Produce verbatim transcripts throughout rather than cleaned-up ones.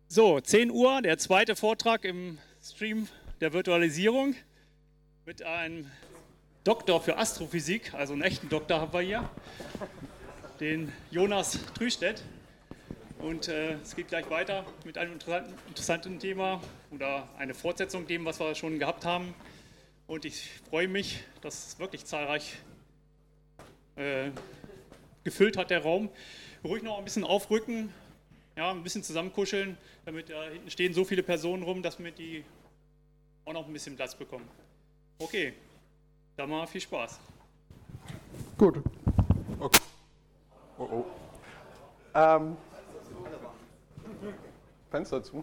So, zehn Uhr, der zweite Vortrag im Stream der Virtualisierung mit einem Doktor für Astrophysik, also einen echten Doktor haben wir hier, den Jonas Trüstedt. Und äh, es geht gleich weiter mit einem interessanten, interessanten Thema oder eine Fortsetzung dem, was wir schon gehabt haben. Und ich freue mich, dass es wirklich zahlreich äh, gefüllt hat, der Raum. Ruhig noch ein bisschen aufrücken. Ja, ein bisschen zusammenkuscheln, damit da hinten stehen so viele Personen rum, dass wir die auch noch ein bisschen Platz bekommen. Okay, dann mal viel Spaß. Gut. Okay. Oh oh. Ähm, Fenster zu.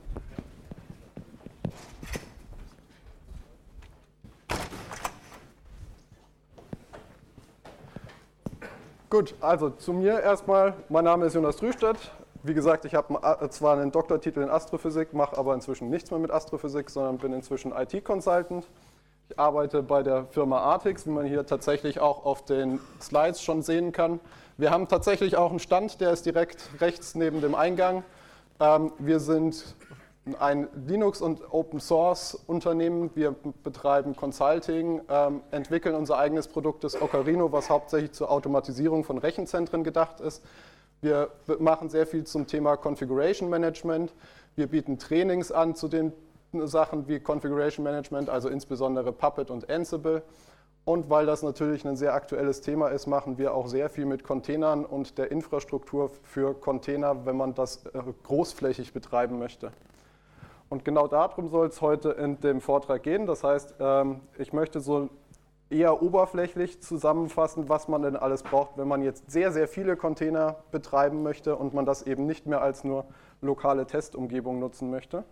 Gut, also zu mir erstmal. Mein Name ist Jonas Trüstedt. Wie gesagt, ich habe zwar einen Doktortitel in Astrophysik, mache aber inzwischen nichts mehr mit Astrophysik, sondern bin inzwischen I T-Consultant. Ich arbeite bei der Firma Artix, wie man hier tatsächlich auch auf den Slides schon sehen kann. Wir haben tatsächlich auch einen Stand, der ist direkt rechts neben dem Eingang. Wir sind ein Linux- und Open-Source-Unternehmen. Wir betreiben Consulting, entwickeln unser eigenes Produkt, das Ocarino, was hauptsächlich zur Automatisierung von Rechenzentren gedacht ist. Wir machen sehr viel zum Thema Configuration Management. Wir bieten Trainings an zu den Sachen wie Configuration Management, also insbesondere Puppet und Ansible. Und weil das natürlich ein sehr aktuelles Thema ist, machen wir auch sehr viel mit Containern und der Infrastruktur für Container, wenn man das großflächig betreiben möchte. Und genau darum soll es heute in dem Vortrag gehen. Das heißt, ich möchte so eher oberflächlich zusammenfassen, was man denn alles braucht, wenn man jetzt sehr, sehr viele Container betreiben möchte und man das eben nicht mehr als nur lokale Testumgebung nutzen möchte.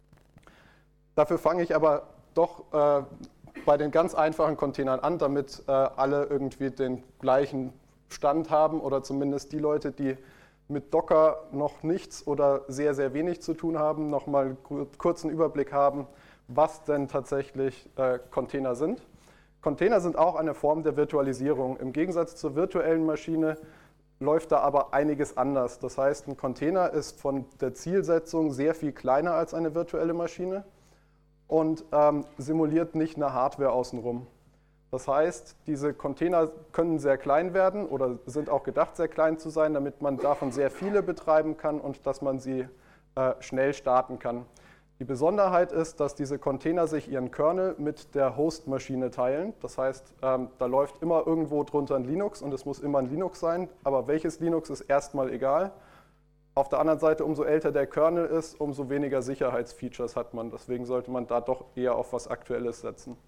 Dafür fange ich aber doch äh, bei den ganz einfachen Containern an, damit äh, alle irgendwie den gleichen Stand haben oder zumindest die Leute, die mit Docker noch nichts oder sehr, sehr wenig zu tun haben, nochmal einen kurzen Überblick haben, was denn tatsächlich äh, Container sind. Container sind auch eine Form der Virtualisierung. Im Gegensatz zur virtuellen Maschine läuft da aber einiges anders. Das heißt, ein Container ist von der Zielsetzung sehr viel kleiner als eine virtuelle Maschine und ähm, simuliert nicht eine Hardware außenrum. Das heißt, diese Container können sehr klein werden oder sind auch gedacht, sehr klein zu sein, damit man davon sehr viele betreiben kann und dass man sie äh, schnell starten kann. Die Besonderheit ist, dass diese Container sich ihren Kernel mit der Host-Maschine teilen. Das heißt, ähm, da läuft immer irgendwo drunter ein Linux und es muss immer ein Linux sein, aber welches Linux ist erstmal egal. Auf der anderen Seite, umso älter der Kernel ist, umso weniger Sicherheitsfeatures hat man. Deswegen sollte man da doch eher auf was Aktuelles setzen.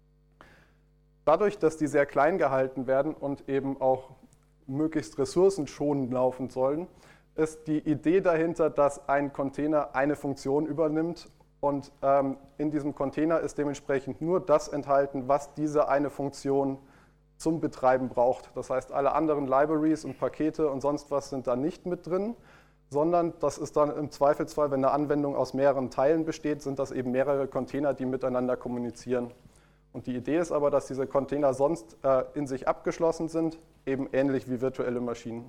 Dadurch, dass die sehr klein gehalten werden und eben auch möglichst ressourcenschonend laufen sollen, ist die Idee dahinter, dass ein Container eine Funktion übernimmt und ähm, in diesem Container ist dementsprechend nur das enthalten, was diese eine Funktion zum Betreiben braucht. Das heißt, alle anderen Libraries und Pakete und sonst was sind da nicht mit drin, sondern das ist dann im Zweifelsfall, wenn eine Anwendung aus mehreren Teilen besteht, sind das eben mehrere Container, die miteinander kommunizieren. Und die Idee ist aber, dass diese Container sonst äh, in sich abgeschlossen sind, eben ähnlich wie virtuelle Maschinen.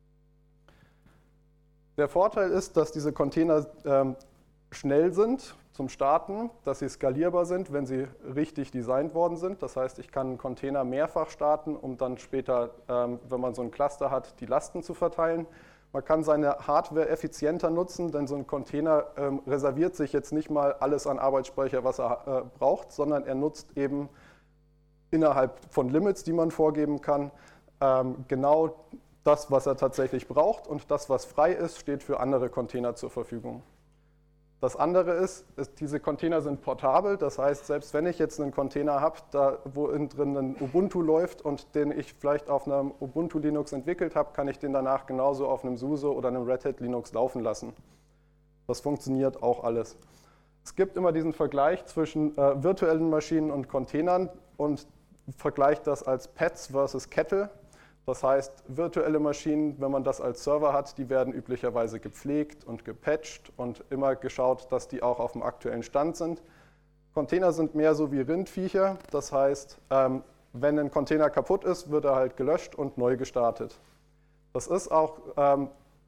Der Vorteil ist, dass diese Container ähm, schnell sind zum Starten, dass sie skalierbar sind, wenn sie richtig designt worden sind. Das heißt, ich kann einen Container mehrfach starten, um dann später, ähm, wenn man so ein Cluster hat, die Lasten zu verteilen. Man kann seine Hardware effizienter nutzen, denn so ein Container ähm, reserviert sich jetzt nicht mal alles an Arbeitsspeicher, was er äh, braucht, sondern er nutzt eben innerhalb von Limits, die man vorgeben kann, ähm, genau das, was er tatsächlich braucht, und das, was frei ist, steht für andere Container zur Verfügung. Das andere ist, ist, diese Container sind portabel, das heißt, selbst wenn ich jetzt einen Container habe, da, wo innen drin ein Ubuntu läuft und den ich vielleicht auf einem Ubuntu Linux entwickelt habe, kann ich den danach genauso auf einem SUSE oder einem Red Hat Linux laufen lassen. Das funktioniert auch alles. Es gibt immer diesen Vergleich zwischen äh, virtuellen Maschinen und Containern und vergleicht das als Pets versus Kettle. Das heißt, virtuelle Maschinen, wenn man das als Server hat, die werden üblicherweise gepflegt und gepatcht und immer geschaut, dass die auch auf dem aktuellen Stand sind. Container sind mehr so wie Rindviecher, das heißt, ähm, wenn ein Container kaputt ist, wird er halt gelöscht und neu gestartet. Das ist auch ähm,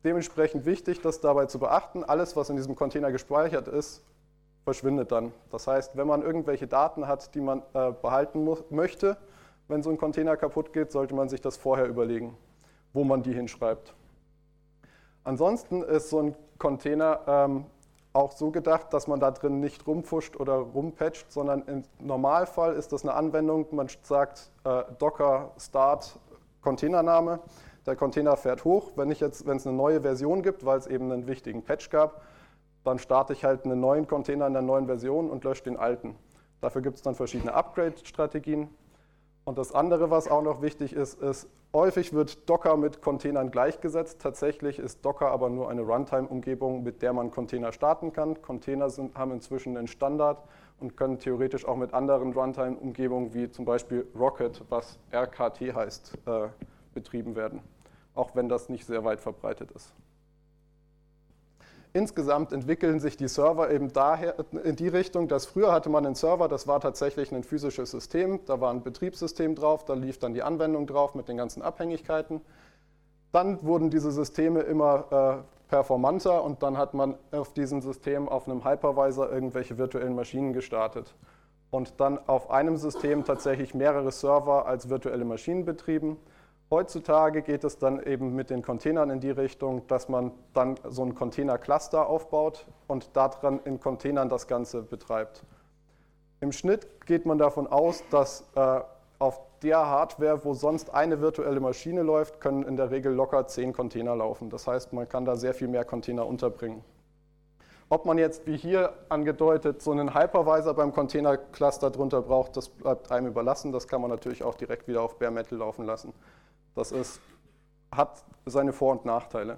dementsprechend wichtig, das dabei zu beachten, alles, was in diesem Container gespeichert ist, verschwindet dann. Das heißt, wenn man irgendwelche Daten hat, die man äh, behalten muss, möchte, wenn so ein Container kaputt geht, sollte man sich das vorher überlegen, wo man die hinschreibt. Ansonsten ist so ein Container ähm, auch so gedacht, dass man da drin nicht rumpfuscht oder rumpatcht, sondern im Normalfall ist das eine Anwendung, man sagt äh, Docker Start Containername, der Container fährt hoch. Wenn ich jetzt, wenn es eine neue Version gibt, weil es eben einen wichtigen Patch gab, dann starte ich halt einen neuen Container in der neuen Version und lösche den alten. Dafür gibt es dann verschiedene Upgrade-Strategien. Und das andere, was auch noch wichtig ist, ist, häufig wird Docker mit Containern gleichgesetzt. Tatsächlich ist Docker aber nur eine Runtime-Umgebung, mit der man Container starten kann. Container sind, haben inzwischen einen Standard und können theoretisch auch mit anderen Runtime-Umgebungen, wie zum Beispiel Rocket, was R K T heißt, äh, betrieben werden. Auch wenn das nicht sehr weit verbreitet ist. Insgesamt entwickeln sich die Server eben daher in die Richtung, dass früher hatte man einen Server, das war tatsächlich ein physisches System, da war ein Betriebssystem drauf, da lief dann die Anwendung drauf mit den ganzen Abhängigkeiten. Dann wurden diese Systeme immer äh, performanter und dann hat man auf diesem System auf einem Hypervisor irgendwelche virtuellen Maschinen gestartet und dann auf einem System tatsächlich mehrere Server als virtuelle Maschinen betrieben. Heutzutage geht es dann eben mit den Containern in die Richtung, dass man dann so ein Container-Cluster aufbaut und daran in Containern das Ganze betreibt. Im Schnitt geht man davon aus, dass äh, auf der Hardware, wo sonst eine virtuelle Maschine läuft, können in der Regel locker zehn Container laufen. Das heißt, man kann da sehr viel mehr Container unterbringen. Ob man jetzt, wie hier angedeutet, so einen Hypervisor beim Container-Cluster drunter braucht, das bleibt einem überlassen. Das kann man natürlich auch direkt wieder auf Bare Metal laufen lassen. Das ist, hat seine Vor- und Nachteile.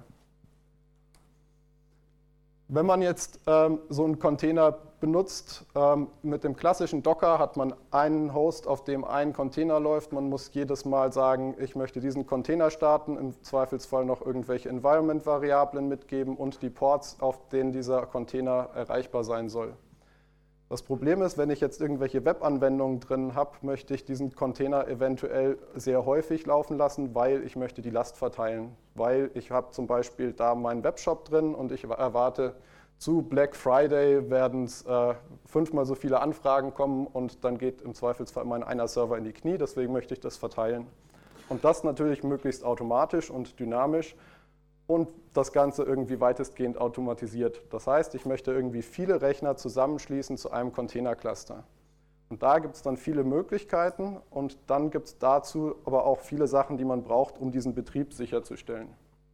Wenn man jetzt ähm, so einen Container benutzt, ähm, mit dem klassischen Docker hat man einen Host, auf dem ein Container läuft. Man muss jedes Mal sagen, ich möchte diesen Container starten, im Zweifelsfall noch irgendwelche Environment-Variablen mitgeben und die Ports, auf denen dieser Container erreichbar sein soll. Das Problem ist, wenn ich jetzt irgendwelche Webanwendungen drin habe, möchte ich diesen Container eventuell sehr häufig laufen lassen, weil ich möchte die Last verteilen. Weil ich habe zum Beispiel da meinen Webshop drin und ich erwarte, zu Black Friday werden es äh, fünfmal so viele Anfragen kommen und dann geht im Zweifelsfall mein einer Server in die Knie, deswegen möchte ich das verteilen. Und das natürlich möglichst automatisch und dynamisch. Und das Ganze irgendwie weitestgehend automatisiert. Das heißt, ich möchte irgendwie viele Rechner zusammenschließen zu einem Container-Cluster. Und da gibt es dann viele Möglichkeiten und dann gibt es dazu aber auch viele Sachen, die man braucht, um diesen Betrieb sicherzustellen.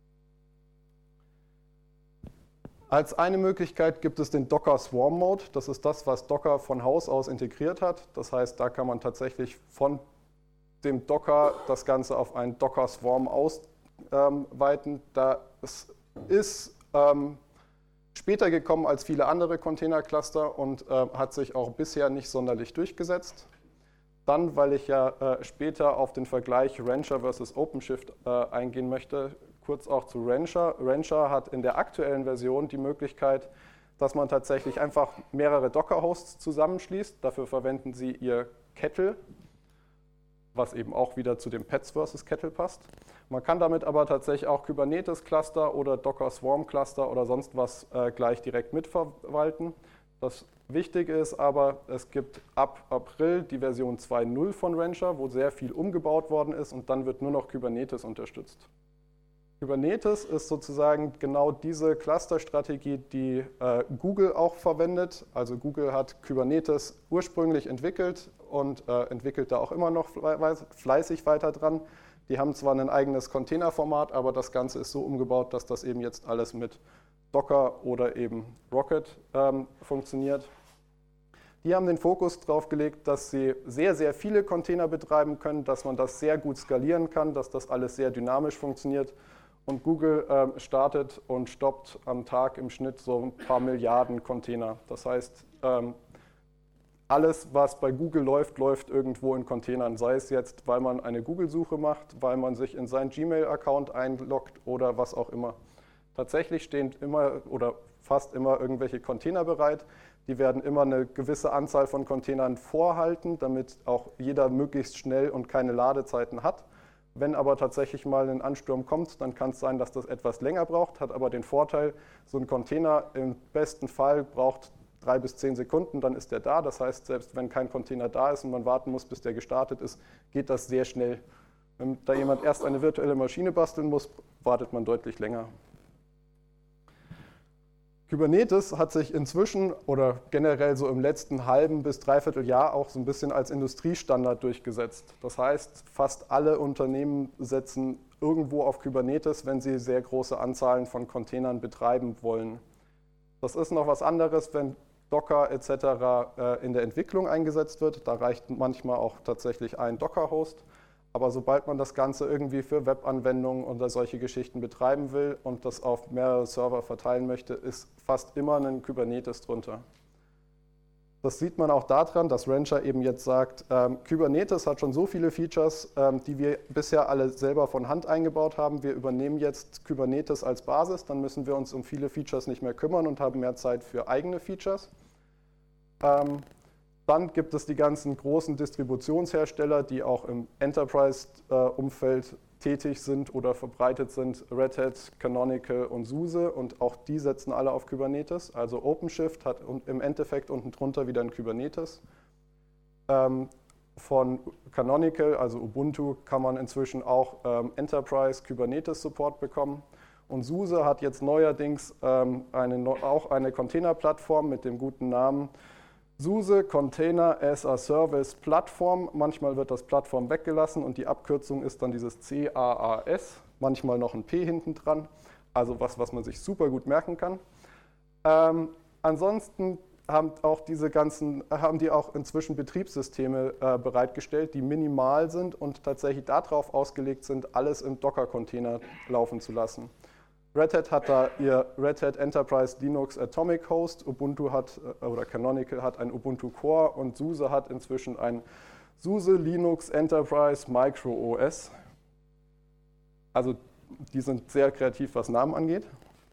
Als eine Möglichkeit gibt es den Docker Swarm Mode. Das ist das, was Docker von Haus aus integriert hat. Das heißt, da kann man tatsächlich von dem Docker das Ganze auf einen Docker Swarm ausweiten. Ähm, da es ist ähm, später gekommen als viele andere Container-Cluster und äh, hat sich auch bisher nicht sonderlich durchgesetzt. Dann, weil ich ja äh, später auf den Vergleich Rancher versus OpenShift äh, eingehen möchte, kurz auch zu Rancher. Rancher hat in der aktuellen Version die Möglichkeit, dass man tatsächlich einfach mehrere Docker-Hosts zusammenschließt. Dafür verwenden sie ihr Kettle, was eben auch wieder zu dem Pets versus Kettle passt. Man kann damit aber tatsächlich auch Kubernetes-Cluster oder Docker Swarm-Cluster oder sonst was äh, gleich direkt mitverwalten. Das Wichtige ist aber, es gibt ab April die Version zwei Punkt null von Rancher, wo sehr viel umgebaut worden ist und dann wird nur noch Kubernetes unterstützt. Kubernetes ist sozusagen genau diese Cluster-Strategie, die äh, Google auch verwendet. Also Google hat Kubernetes ursprünglich entwickelt und äh, entwickelt da auch immer noch fleißig weiter dran. Die haben zwar ein eigenes Containerformat, aber das Ganze ist so umgebaut, dass das eben jetzt alles mit Docker oder eben Rocket ähm, funktioniert. Die haben den Fokus darauf gelegt, dass sie sehr, sehr viele Container betreiben können, dass man das sehr gut skalieren kann, dass das alles sehr dynamisch funktioniert. Und Google ähm, startet und stoppt am Tag im Schnitt so ein paar Milliarden Container. Das heißt, ähm, alles, was bei Google läuft, läuft irgendwo in Containern. Sei es jetzt, weil man eine Google-Suche macht, weil man sich in seinen Gmail-Account einloggt oder was auch immer. Tatsächlich stehen immer oder fast immer irgendwelche Container bereit. Die werden immer eine gewisse Anzahl von Containern vorhalten, damit auch jeder möglichst schnell und keine Ladezeiten hat. Wenn aber tatsächlich mal ein Ansturm kommt, dann kann es sein, dass das etwas länger braucht, hat aber den Vorteil, so ein Container im besten Fall braucht drei bis zehn Sekunden, dann ist der da. Das heißt, selbst wenn kein Container da ist und man warten muss, bis der gestartet ist, geht das sehr schnell. Wenn da jemand erst eine virtuelle Maschine basteln muss, wartet man deutlich länger. Kubernetes hat sich inzwischen oder generell so im letzten halben bis dreiviertel Jahr auch so ein bisschen als Industriestandard durchgesetzt. Das heißt, fast alle Unternehmen setzen irgendwo auf Kubernetes, wenn sie sehr große Anzahlen von Containern betreiben wollen. Das ist noch was anderes, wenn Docker et cetera in der Entwicklung eingesetzt wird. Da reicht manchmal auch tatsächlich ein Docker-Host. Aber sobald man das Ganze irgendwie für Webanwendungen oder solche Geschichten betreiben will und das auf mehrere Server verteilen möchte, ist fast immer ein Kubernetes drunter. Das sieht man auch daran, dass Rancher eben jetzt sagt, ähm, Kubernetes hat schon so viele Features, ähm, die wir bisher alle selber von Hand eingebaut haben. Wir übernehmen jetzt Kubernetes als Basis, dann müssen wir uns um viele Features nicht mehr kümmern und haben mehr Zeit für eigene Features. Ähm, Dann gibt es die ganzen großen Distributionshersteller, die auch im Enterprise-Umfeld tätig sind oder verbreitet sind, Red Hat, Canonical und SUSE, und auch die setzen alle auf Kubernetes. Also OpenShift hat im Endeffekt unten drunter wieder ein Kubernetes. Ähm, von Canonical, also Ubuntu, kann man inzwischen auch ähm, Enterprise Kubernetes Support bekommen. Und SUSE hat jetzt neuerdings ähm, eine, auch eine Containerplattform mit dem guten Namen SUSE Container as a Service Plattform. Manchmal wird das Plattform weggelassen und die Abkürzung ist dann dieses C A A S, manchmal noch ein P hinten dran, also was, was man sich super gut merken kann. Ähm, ansonsten haben auch diese ganzen, haben die auch inzwischen Betriebssysteme äh, bereitgestellt, die minimal sind und tatsächlich darauf ausgelegt sind, alles im Docker-Container laufen zu lassen. Red Hat hat da ihr Red Hat Enterprise Linux Atomic Host, Ubuntu hat, oder Canonical hat ein Ubuntu Core und SUSE hat inzwischen ein SUSE Linux Enterprise Micro O S. Also die sind sehr kreativ, was Namen angeht.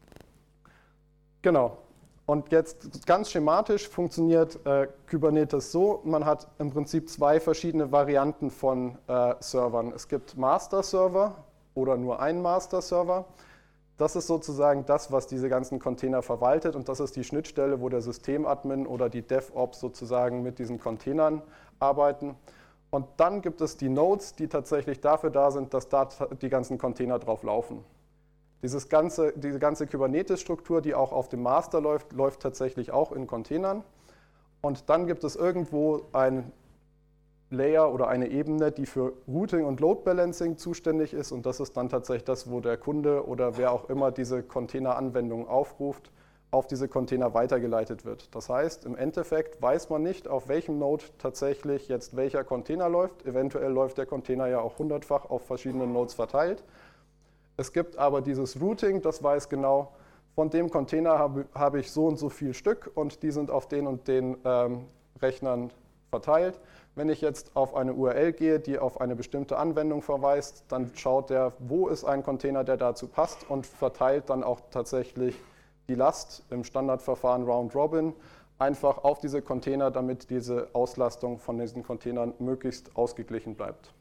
Genau. Und jetzt ganz schematisch funktioniert äh, Kubernetes so, man hat im Prinzip zwei verschiedene Varianten von äh, Servern. Es gibt Master-Server oder nur einen Master-Server. Das ist sozusagen das, was diese ganzen Container verwaltet, und das ist die Schnittstelle, wo der Systemadmin oder die DevOps sozusagen mit diesen Containern arbeiten. Und dann gibt es die Nodes, die tatsächlich dafür da sind, dass da die ganzen Container drauf laufen. Dieses ganze, diese ganze Kubernetes-Struktur, die auch auf dem Master läuft, läuft tatsächlich auch in Containern. Und dann gibt es irgendwo ein Layer oder eine Ebene, die für Routing und Load Balancing zuständig ist, und das ist dann tatsächlich das, wo der Kunde oder wer auch immer diese Container-Anwendung aufruft, auf diese Container weitergeleitet wird. Das heißt, im Endeffekt weiß man nicht, auf welchem Node tatsächlich jetzt welcher Container läuft. Eventuell läuft der Container ja auch hundertfach auf verschiedenen Nodes verteilt. Es gibt aber dieses Routing, das weiß genau, von dem Container habe, habe ich so und so viel Stück und die sind auf den und den ähm, Rechnern verteilt. Wenn ich jetzt auf eine U R L gehe, die auf eine bestimmte Anwendung verweist, dann schaut der, wo ist ein Container, der dazu passt, und verteilt dann auch tatsächlich die Last im Standardverfahren Round Robin einfach auf diese Container, damit diese Auslastung von diesen Containern möglichst ausgeglichen bleibt.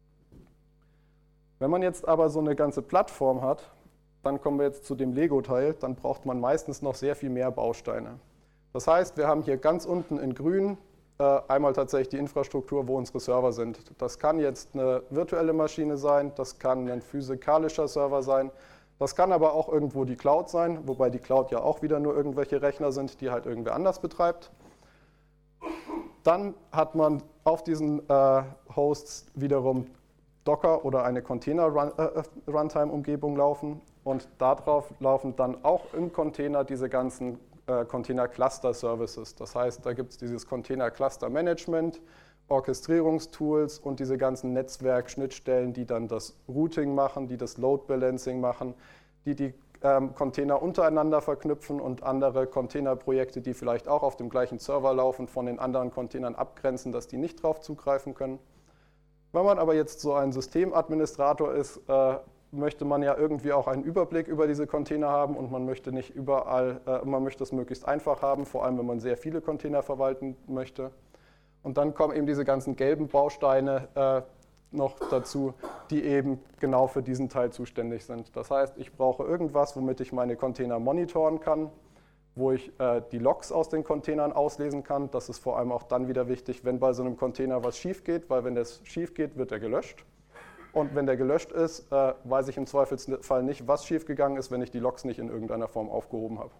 Wenn man jetzt aber so eine ganze Plattform hat, dann kommen wir jetzt zu dem Lego-Teil, dann braucht man meistens noch sehr viel mehr Bausteine. Das heißt, wir haben hier ganz unten in grün einmal tatsächlich die Infrastruktur, wo unsere Server sind. Das kann jetzt eine virtuelle Maschine sein, das kann ein physikalischer Server sein, das kann aber auch irgendwo die Cloud sein, wobei die Cloud ja auch wieder nur irgendwelche Rechner sind, die halt irgendwer anders betreibt. Dann hat man auf diesen äh, Hosts wiederum Docker oder eine Container-Runtime-Umgebung laufen, und darauf laufen dann auch im Container diese ganzen Container-Cluster-Services. Das heißt, da gibt es dieses Container-Cluster-Management, Orchestrierungstools und diese ganzen Netzwerk-Schnittstellen, die dann das Routing machen, die das Load-Balancing machen, die die ähm, Container untereinander verknüpfen und andere Containerprojekte, die vielleicht auch auf dem gleichen Server laufen, von den anderen Containern abgrenzen, dass die nicht drauf zugreifen können. Wenn man aber jetzt so ein Systemadministrator ist, äh, möchte man ja irgendwie auch einen Überblick über diese Container haben, und man möchte nicht überall, äh, man möchte es möglichst einfach haben, vor allem wenn man sehr viele Container verwalten möchte. Und dann kommen eben diese ganzen gelben Bausteine äh, noch dazu, die eben genau für diesen Teil zuständig sind. Das heißt, ich brauche irgendwas, womit ich meine Container monitoren kann, wo ich äh, die Logs aus den Containern auslesen kann. Das ist vor allem auch dann wieder wichtig, wenn bei so einem Container was schief geht, weil wenn das schief geht, wird er gelöscht. Und wenn der gelöscht ist, äh, weiß ich im Zweifelsfall nicht, was schiefgegangen ist, wenn ich die Logs nicht in irgendeiner Form aufgehoben habe.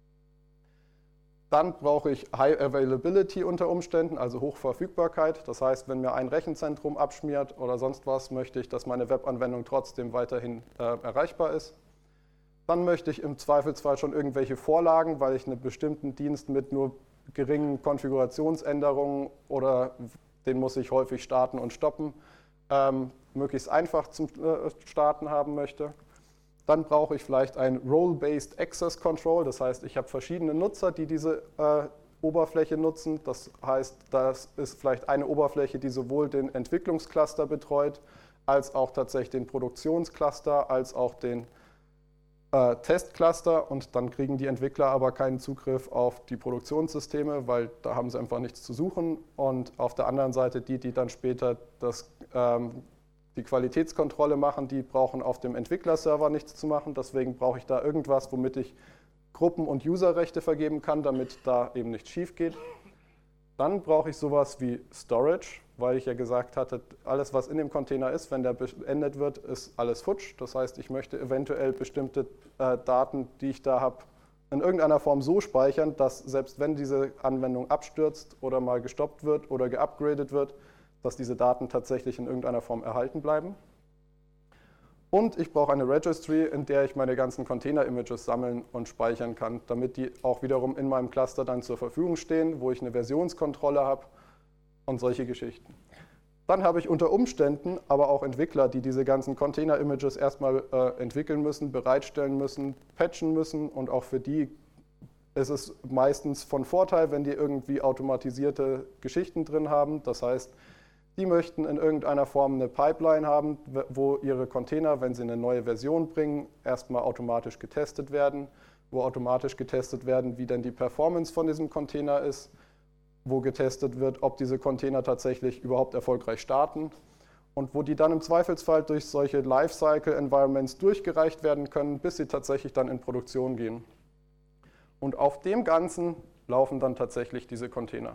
Dann brauche ich High Availability unter Umständen, also Hochverfügbarkeit. Das heißt, wenn mir ein Rechenzentrum abschmiert oder sonst was, möchte ich, dass meine Webanwendung trotzdem weiterhin äh, erreichbar ist. Dann möchte ich im Zweifelsfall schon irgendwelche Vorlagen, weil ich einen bestimmten Dienst mit nur geringen Konfigurationsänderungen oder den muss ich häufig starten und stoppen, ähm, möglichst einfach zum äh, Starten haben möchte. Dann brauche ich vielleicht ein Role-Based Access Control, das heißt, ich habe verschiedene Nutzer, die diese äh, Oberfläche nutzen. Das heißt, das ist vielleicht eine Oberfläche, die sowohl den Entwicklungscluster betreut, als auch tatsächlich den Produktionscluster, als auch den äh, Testcluster. Und dann kriegen die Entwickler aber keinen Zugriff auf die Produktionssysteme, weil da haben sie einfach nichts zu suchen. Und auf der anderen Seite die, die dann später das ähm, die Qualitätskontrolle machen, die brauchen auf dem Entwicklerserver nichts zu machen. Deswegen brauche ich da irgendwas, womit ich Gruppen- und Userrechte vergeben kann, damit da eben nichts schief geht. Dann brauche ich sowas wie Storage, weil ich ja gesagt hatte, alles, was in dem Container ist, wenn der beendet wird, ist alles futsch. Das heißt, ich möchte eventuell bestimmte äh, Daten, die ich da habe, in irgendeiner Form so speichern, dass selbst wenn diese Anwendung abstürzt oder mal gestoppt wird oder geupgradet wird, dass diese Daten tatsächlich in irgendeiner Form erhalten bleiben. Und ich brauche eine Registry, in der ich meine ganzen Container-Images sammeln und speichern kann, damit die auch wiederum in meinem Cluster dann zur Verfügung stehen, wo ich eine Versionskontrolle habe und solche Geschichten. Dann habe ich unter Umständen aber auch Entwickler, die diese ganzen Container-Images erstmal äh, entwickeln müssen, bereitstellen müssen, patchen müssen, und auch für die ist es meistens von Vorteil, wenn die irgendwie automatisierte Geschichten drin haben. Das heißt, die möchten in irgendeiner Form eine Pipeline haben, wo ihre Container, wenn sie eine neue Version bringen, erstmal automatisch getestet werden, wo automatisch getestet werden, wie denn die Performance von diesem Container ist, wo getestet wird, ob diese Container tatsächlich überhaupt erfolgreich starten und wo die dann im Zweifelsfall durch solche Lifecycle-Environments durchgereicht werden können, bis sie tatsächlich dann in Produktion gehen. Und auf dem Ganzen laufen dann tatsächlich diese Container.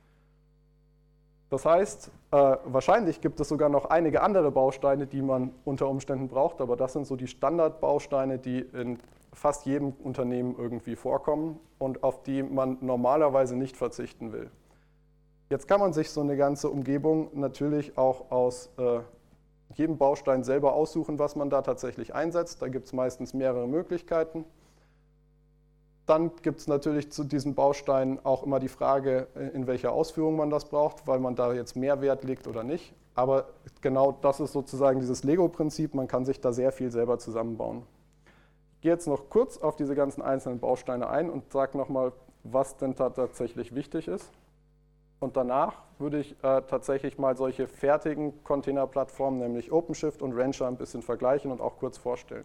Das heißt, äh, wahrscheinlich gibt es sogar noch einige andere Bausteine, die man unter Umständen braucht, aber das sind so die Standardbausteine, die in fast jedem Unternehmen irgendwie vorkommen und auf die man normalerweise nicht verzichten will. Jetzt kann man sich so eine ganze Umgebung natürlich auch aus äh, jedem Baustein selber aussuchen, was man da tatsächlich einsetzt. Da gibt es meistens mehrere Möglichkeiten. Dann gibt es natürlich zu diesen Bausteinen auch immer die Frage, in welcher Ausführung man das braucht, weil man da jetzt mehr Wert legt oder nicht. Aber genau das ist sozusagen dieses Lego-Prinzip, man kann sich da sehr viel selber zusammenbauen. Ich gehe jetzt noch kurz auf diese ganzen einzelnen Bausteine ein und sage nochmal, was denn da tatsächlich wichtig ist. Und danach würde ich äh, tatsächlich mal solche fertigen Containerplattformen, nämlich OpenShift und Rancher, ein bisschen vergleichen und auch kurz vorstellen.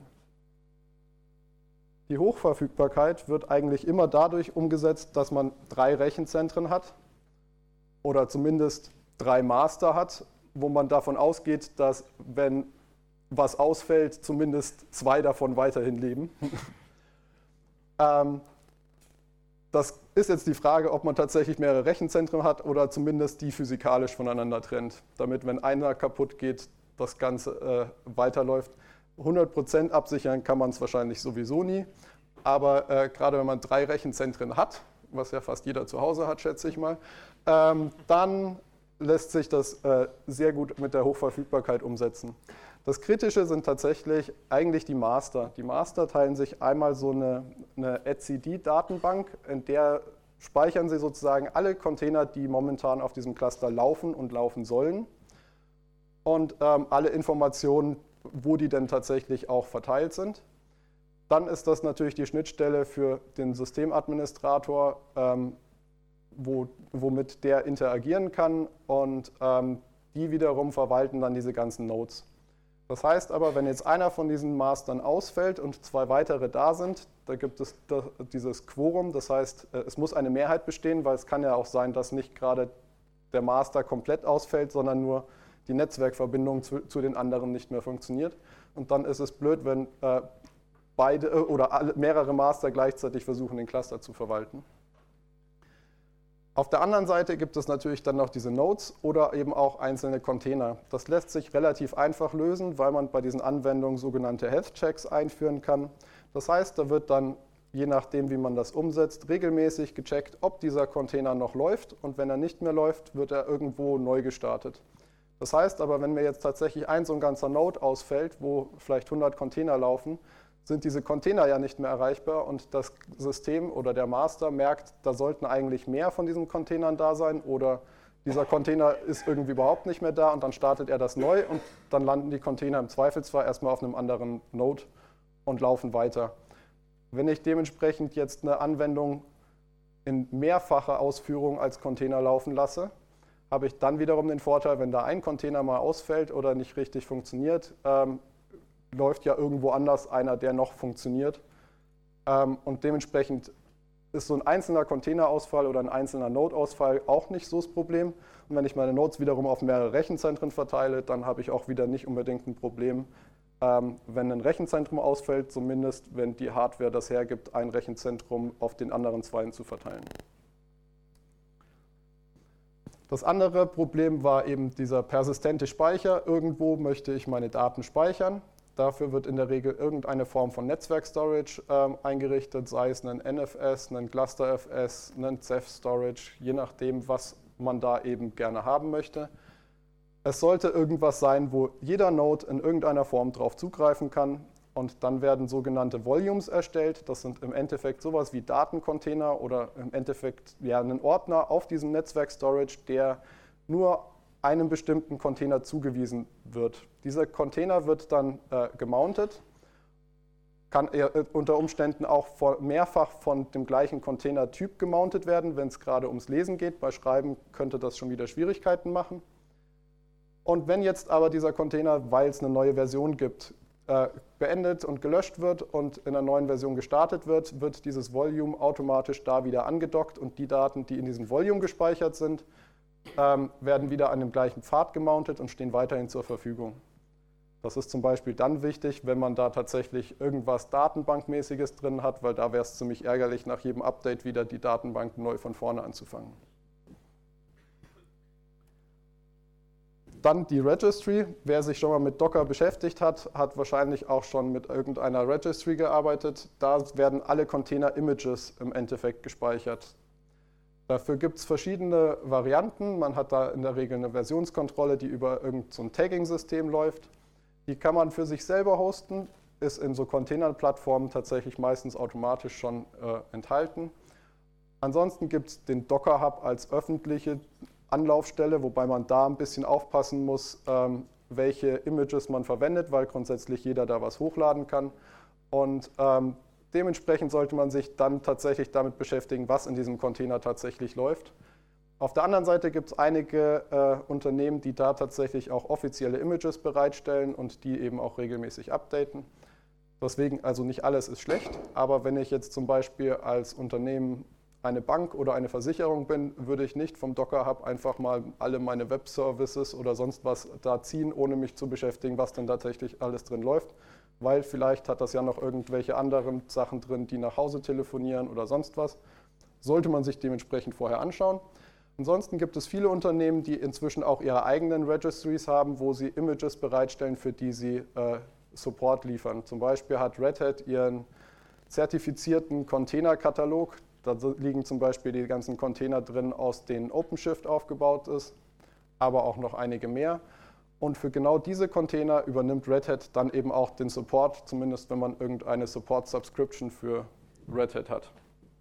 Die Hochverfügbarkeit wird eigentlich immer dadurch umgesetzt, dass man drei Rechenzentren hat oder zumindest drei Master hat, wo man davon ausgeht, dass, wenn was ausfällt, zumindest zwei davon weiterhin leben. ähm, das ist jetzt die Frage, ob man tatsächlich mehrere Rechenzentren hat oder zumindest die physikalisch voneinander trennt, damit, wenn einer kaputt geht, das Ganze äh, weiterläuft. hundert Prozent absichern kann man es wahrscheinlich sowieso nie, aber äh, gerade wenn man drei Rechenzentren hat, was ja fast jeder zu Hause hat, schätze ich mal, ähm, dann lässt sich das äh, sehr gut mit der Hochverfügbarkeit umsetzen. Das Kritische sind tatsächlich eigentlich die Master. Die Master teilen sich einmal so eine, eine etcd-Datenbank, in der speichern sie sozusagen alle Container, die momentan auf diesem Cluster laufen und laufen sollen, und ähm, alle Informationen, wo die denn tatsächlich auch verteilt sind. Dann ist das natürlich die Schnittstelle für den Systemadministrator, ähm, wo, womit der interagieren kann, und ähm, die wiederum verwalten dann diese ganzen Nodes. Das heißt aber, wenn jetzt einer von diesen Mastern ausfällt und zwei weitere da sind, da gibt es dieses Quorum, das heißt, es muss eine Mehrheit bestehen, weil es kann ja auch sein, dass nicht gerade der Master komplett ausfällt, sondern nur die Netzwerkverbindung zu, zu den anderen nicht mehr funktioniert. Und dann ist es blöd, wenn äh, beide äh, oder alle, mehrere Master gleichzeitig versuchen, den Cluster zu verwalten. Auf der anderen Seite gibt es natürlich dann noch diese Nodes oder eben auch einzelne Container. Das lässt sich relativ einfach lösen, weil man bei diesen Anwendungen sogenannte Health Checks einführen kann. Das heißt, da wird dann, je nachdem wie man das umsetzt, regelmäßig gecheckt, ob dieser Container noch läuft, und wenn er nicht mehr läuft, wird er irgendwo neu gestartet. Das heißt aber, wenn mir jetzt tatsächlich ein so ein ganzer Node ausfällt, wo vielleicht hundert Container laufen, sind diese Container ja nicht mehr erreichbar, und das System oder der Master merkt, da sollten eigentlich mehr von diesen Containern da sein, oder dieser Container ist irgendwie überhaupt nicht mehr da, und dann startet er das neu und dann landen die Container im Zweifelsfall erstmal auf einem anderen Node und laufen weiter. Wenn ich dementsprechend jetzt eine Anwendung in mehrfacher Ausführung als Container laufen lasse, habe ich dann wiederum den Vorteil, wenn da ein Container mal ausfällt oder nicht richtig funktioniert, ähm, läuft ja irgendwo anders einer, der noch funktioniert. Ähm, und dementsprechend ist so ein einzelner Containerausfall oder ein einzelner Node-Ausfall auch nicht so das Problem. Und wenn ich meine Nodes wiederum auf mehrere Rechenzentren verteile, dann habe ich auch wieder nicht unbedingt ein Problem, ähm, wenn ein Rechenzentrum ausfällt, zumindest wenn die Hardware das hergibt, ein Rechenzentrum auf den anderen zweien zu verteilen. Das andere Problem war eben dieser persistente Speicher. Irgendwo möchte ich meine Daten speichern. Dafür wird in der Regel irgendeine Form von Netzwerk-Storage ähm, eingerichtet, sei es ein N F S, ein Cluster-F S, ein Ceph-Storage, je nachdem, was man da eben gerne haben möchte. Es sollte irgendwas sein, wo jeder Node in irgendeiner Form drauf zugreifen kann, und dann werden sogenannte Volumes erstellt. Das sind im Endeffekt sowas wie Datencontainer oder im Endeffekt ja, ein Ordner auf diesem Netzwerk-Storage, der nur einem bestimmten Container zugewiesen wird. Dieser Container wird dann äh, gemountet, kann er äh, unter Umständen auch vor, mehrfach von dem gleichen Containertyp gemountet werden, wenn es gerade ums Lesen geht. Bei Schreiben könnte das schon wieder Schwierigkeiten machen. Und wenn jetzt aber dieser Container, weil es eine neue Version gibt, äh, beendet und gelöscht wird und in einer neuen Version gestartet wird, wird dieses Volume automatisch da wieder angedockt, und die Daten, die in diesem Volume gespeichert sind, Ähm, werden wieder an dem gleichen Pfad gemountet und stehen weiterhin zur Verfügung. Das ist zum Beispiel dann wichtig, wenn man da tatsächlich irgendwas Datenbankmäßiges drin hat, weil da wäre es ziemlich ärgerlich, nach jedem Update wieder die Datenbank neu von vorne anzufangen. Dann die Registry. Wer sich schon mal mit Docker beschäftigt hat, hat wahrscheinlich auch schon mit irgendeiner Registry gearbeitet. Da werden alle Container-Images im Endeffekt gespeichert. Dafür gibt es verschiedene Varianten. Man hat da in der Regel eine Versionskontrolle, die über irgendein so ein Tagging-System läuft. Die kann man für sich selber hosten, ist in so Container-Plattformen tatsächlich meistens automatisch schon äh, enthalten. Ansonsten gibt es den Docker Hub als öffentliche Anlaufstelle, wobei man da ein bisschen aufpassen muss, ähm, welche Images man verwendet, weil grundsätzlich jeder da was hochladen kann. Und ähm, dementsprechend sollte man sich dann tatsächlich damit beschäftigen, was in diesem Container tatsächlich läuft. Auf der anderen Seite gibt es einige äh, Unternehmen, die da tatsächlich auch offizielle Images bereitstellen und die eben auch regelmäßig updaten. Deswegen, also nicht alles ist schlecht, aber wenn ich jetzt zum Beispiel als Unternehmen eine Bank oder eine Versicherung bin, würde ich nicht vom Docker Hub einfach mal alle meine Web-Services oder sonst was da ziehen, ohne mich zu beschäftigen, was denn tatsächlich alles drin läuft. Weil vielleicht hat das ja noch irgendwelche anderen Sachen drin, die nach Hause telefonieren oder sonst was. Sollte man sich dementsprechend vorher anschauen. Ansonsten gibt es viele Unternehmen, die inzwischen auch ihre eigenen Registries haben, wo sie Images bereitstellen, für die sie äh, Support liefern. Zum Beispiel hat Red Hat ihren zertifizierten Containerkatalog. Da liegen zum Beispiel die ganzen Container drin, aus denen OpenShift aufgebaut ist, aber auch noch einige mehr. Und für genau diese Container übernimmt Red Hat dann eben auch den Support, zumindest wenn man irgendeine Support-Subscription für Red Hat hat.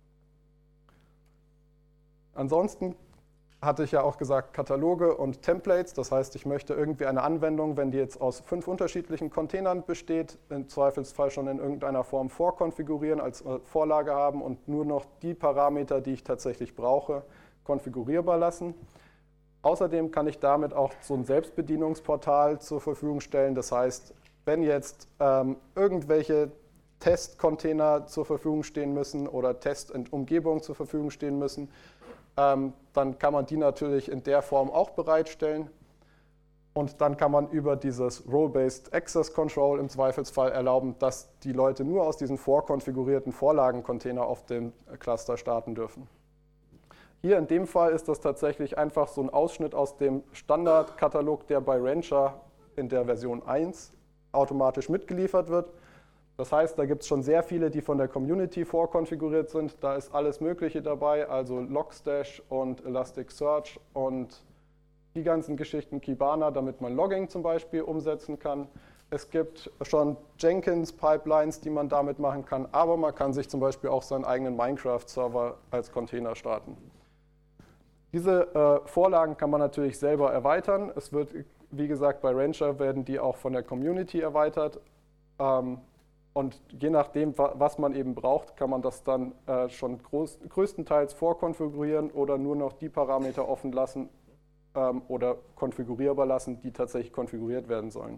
Ansonsten hatte ich ja auch gesagt, Kataloge und Templates. Das heißt, ich möchte irgendwie eine Anwendung, wenn die jetzt aus fünf unterschiedlichen Containern besteht, im Zweifelsfall schon in irgendeiner Form vorkonfigurieren, als Vorlage haben und nur noch die Parameter, die ich tatsächlich brauche, konfigurierbar lassen. Außerdem kann ich damit auch so ein Selbstbedienungsportal zur Verfügung stellen. Das heißt, wenn jetzt ähm, irgendwelche Testcontainer zur Verfügung stehen müssen oder Testumgebungen zur Verfügung stehen müssen, ähm, dann kann man die natürlich in der Form auch bereitstellen. Und dann kann man über dieses Role-Based Access Control im Zweifelsfall erlauben, dass die Leute nur aus diesen vorkonfigurierten Vorlagencontainer auf dem Cluster starten dürfen. Hier in dem Fall ist das tatsächlich einfach so ein Ausschnitt aus dem Standardkatalog, der bei Rancher in der Version eins automatisch mitgeliefert wird. Das heißt, da gibt es schon sehr viele, die von der Community vorkonfiguriert sind. Da ist alles Mögliche dabei, also Logstash und Elasticsearch und die ganzen Geschichten, Kibana, damit man Logging zum Beispiel umsetzen kann. Es gibt schon Jenkins-Pipelines, die man damit machen kann, aber man kann sich zum Beispiel auch seinen eigenen Minecraft-Server als Container starten. Diese äh, Vorlagen kann man natürlich selber erweitern. Es wird, wie gesagt, bei Rancher werden die auch von der Community erweitert. Ähm, und je nachdem, wa was man eben braucht, kann man das dann äh, schon groß, größtenteils vorkonfigurieren oder nur noch die Parameter offen lassen ähm, oder konfigurierbar lassen, die tatsächlich konfiguriert werden sollen.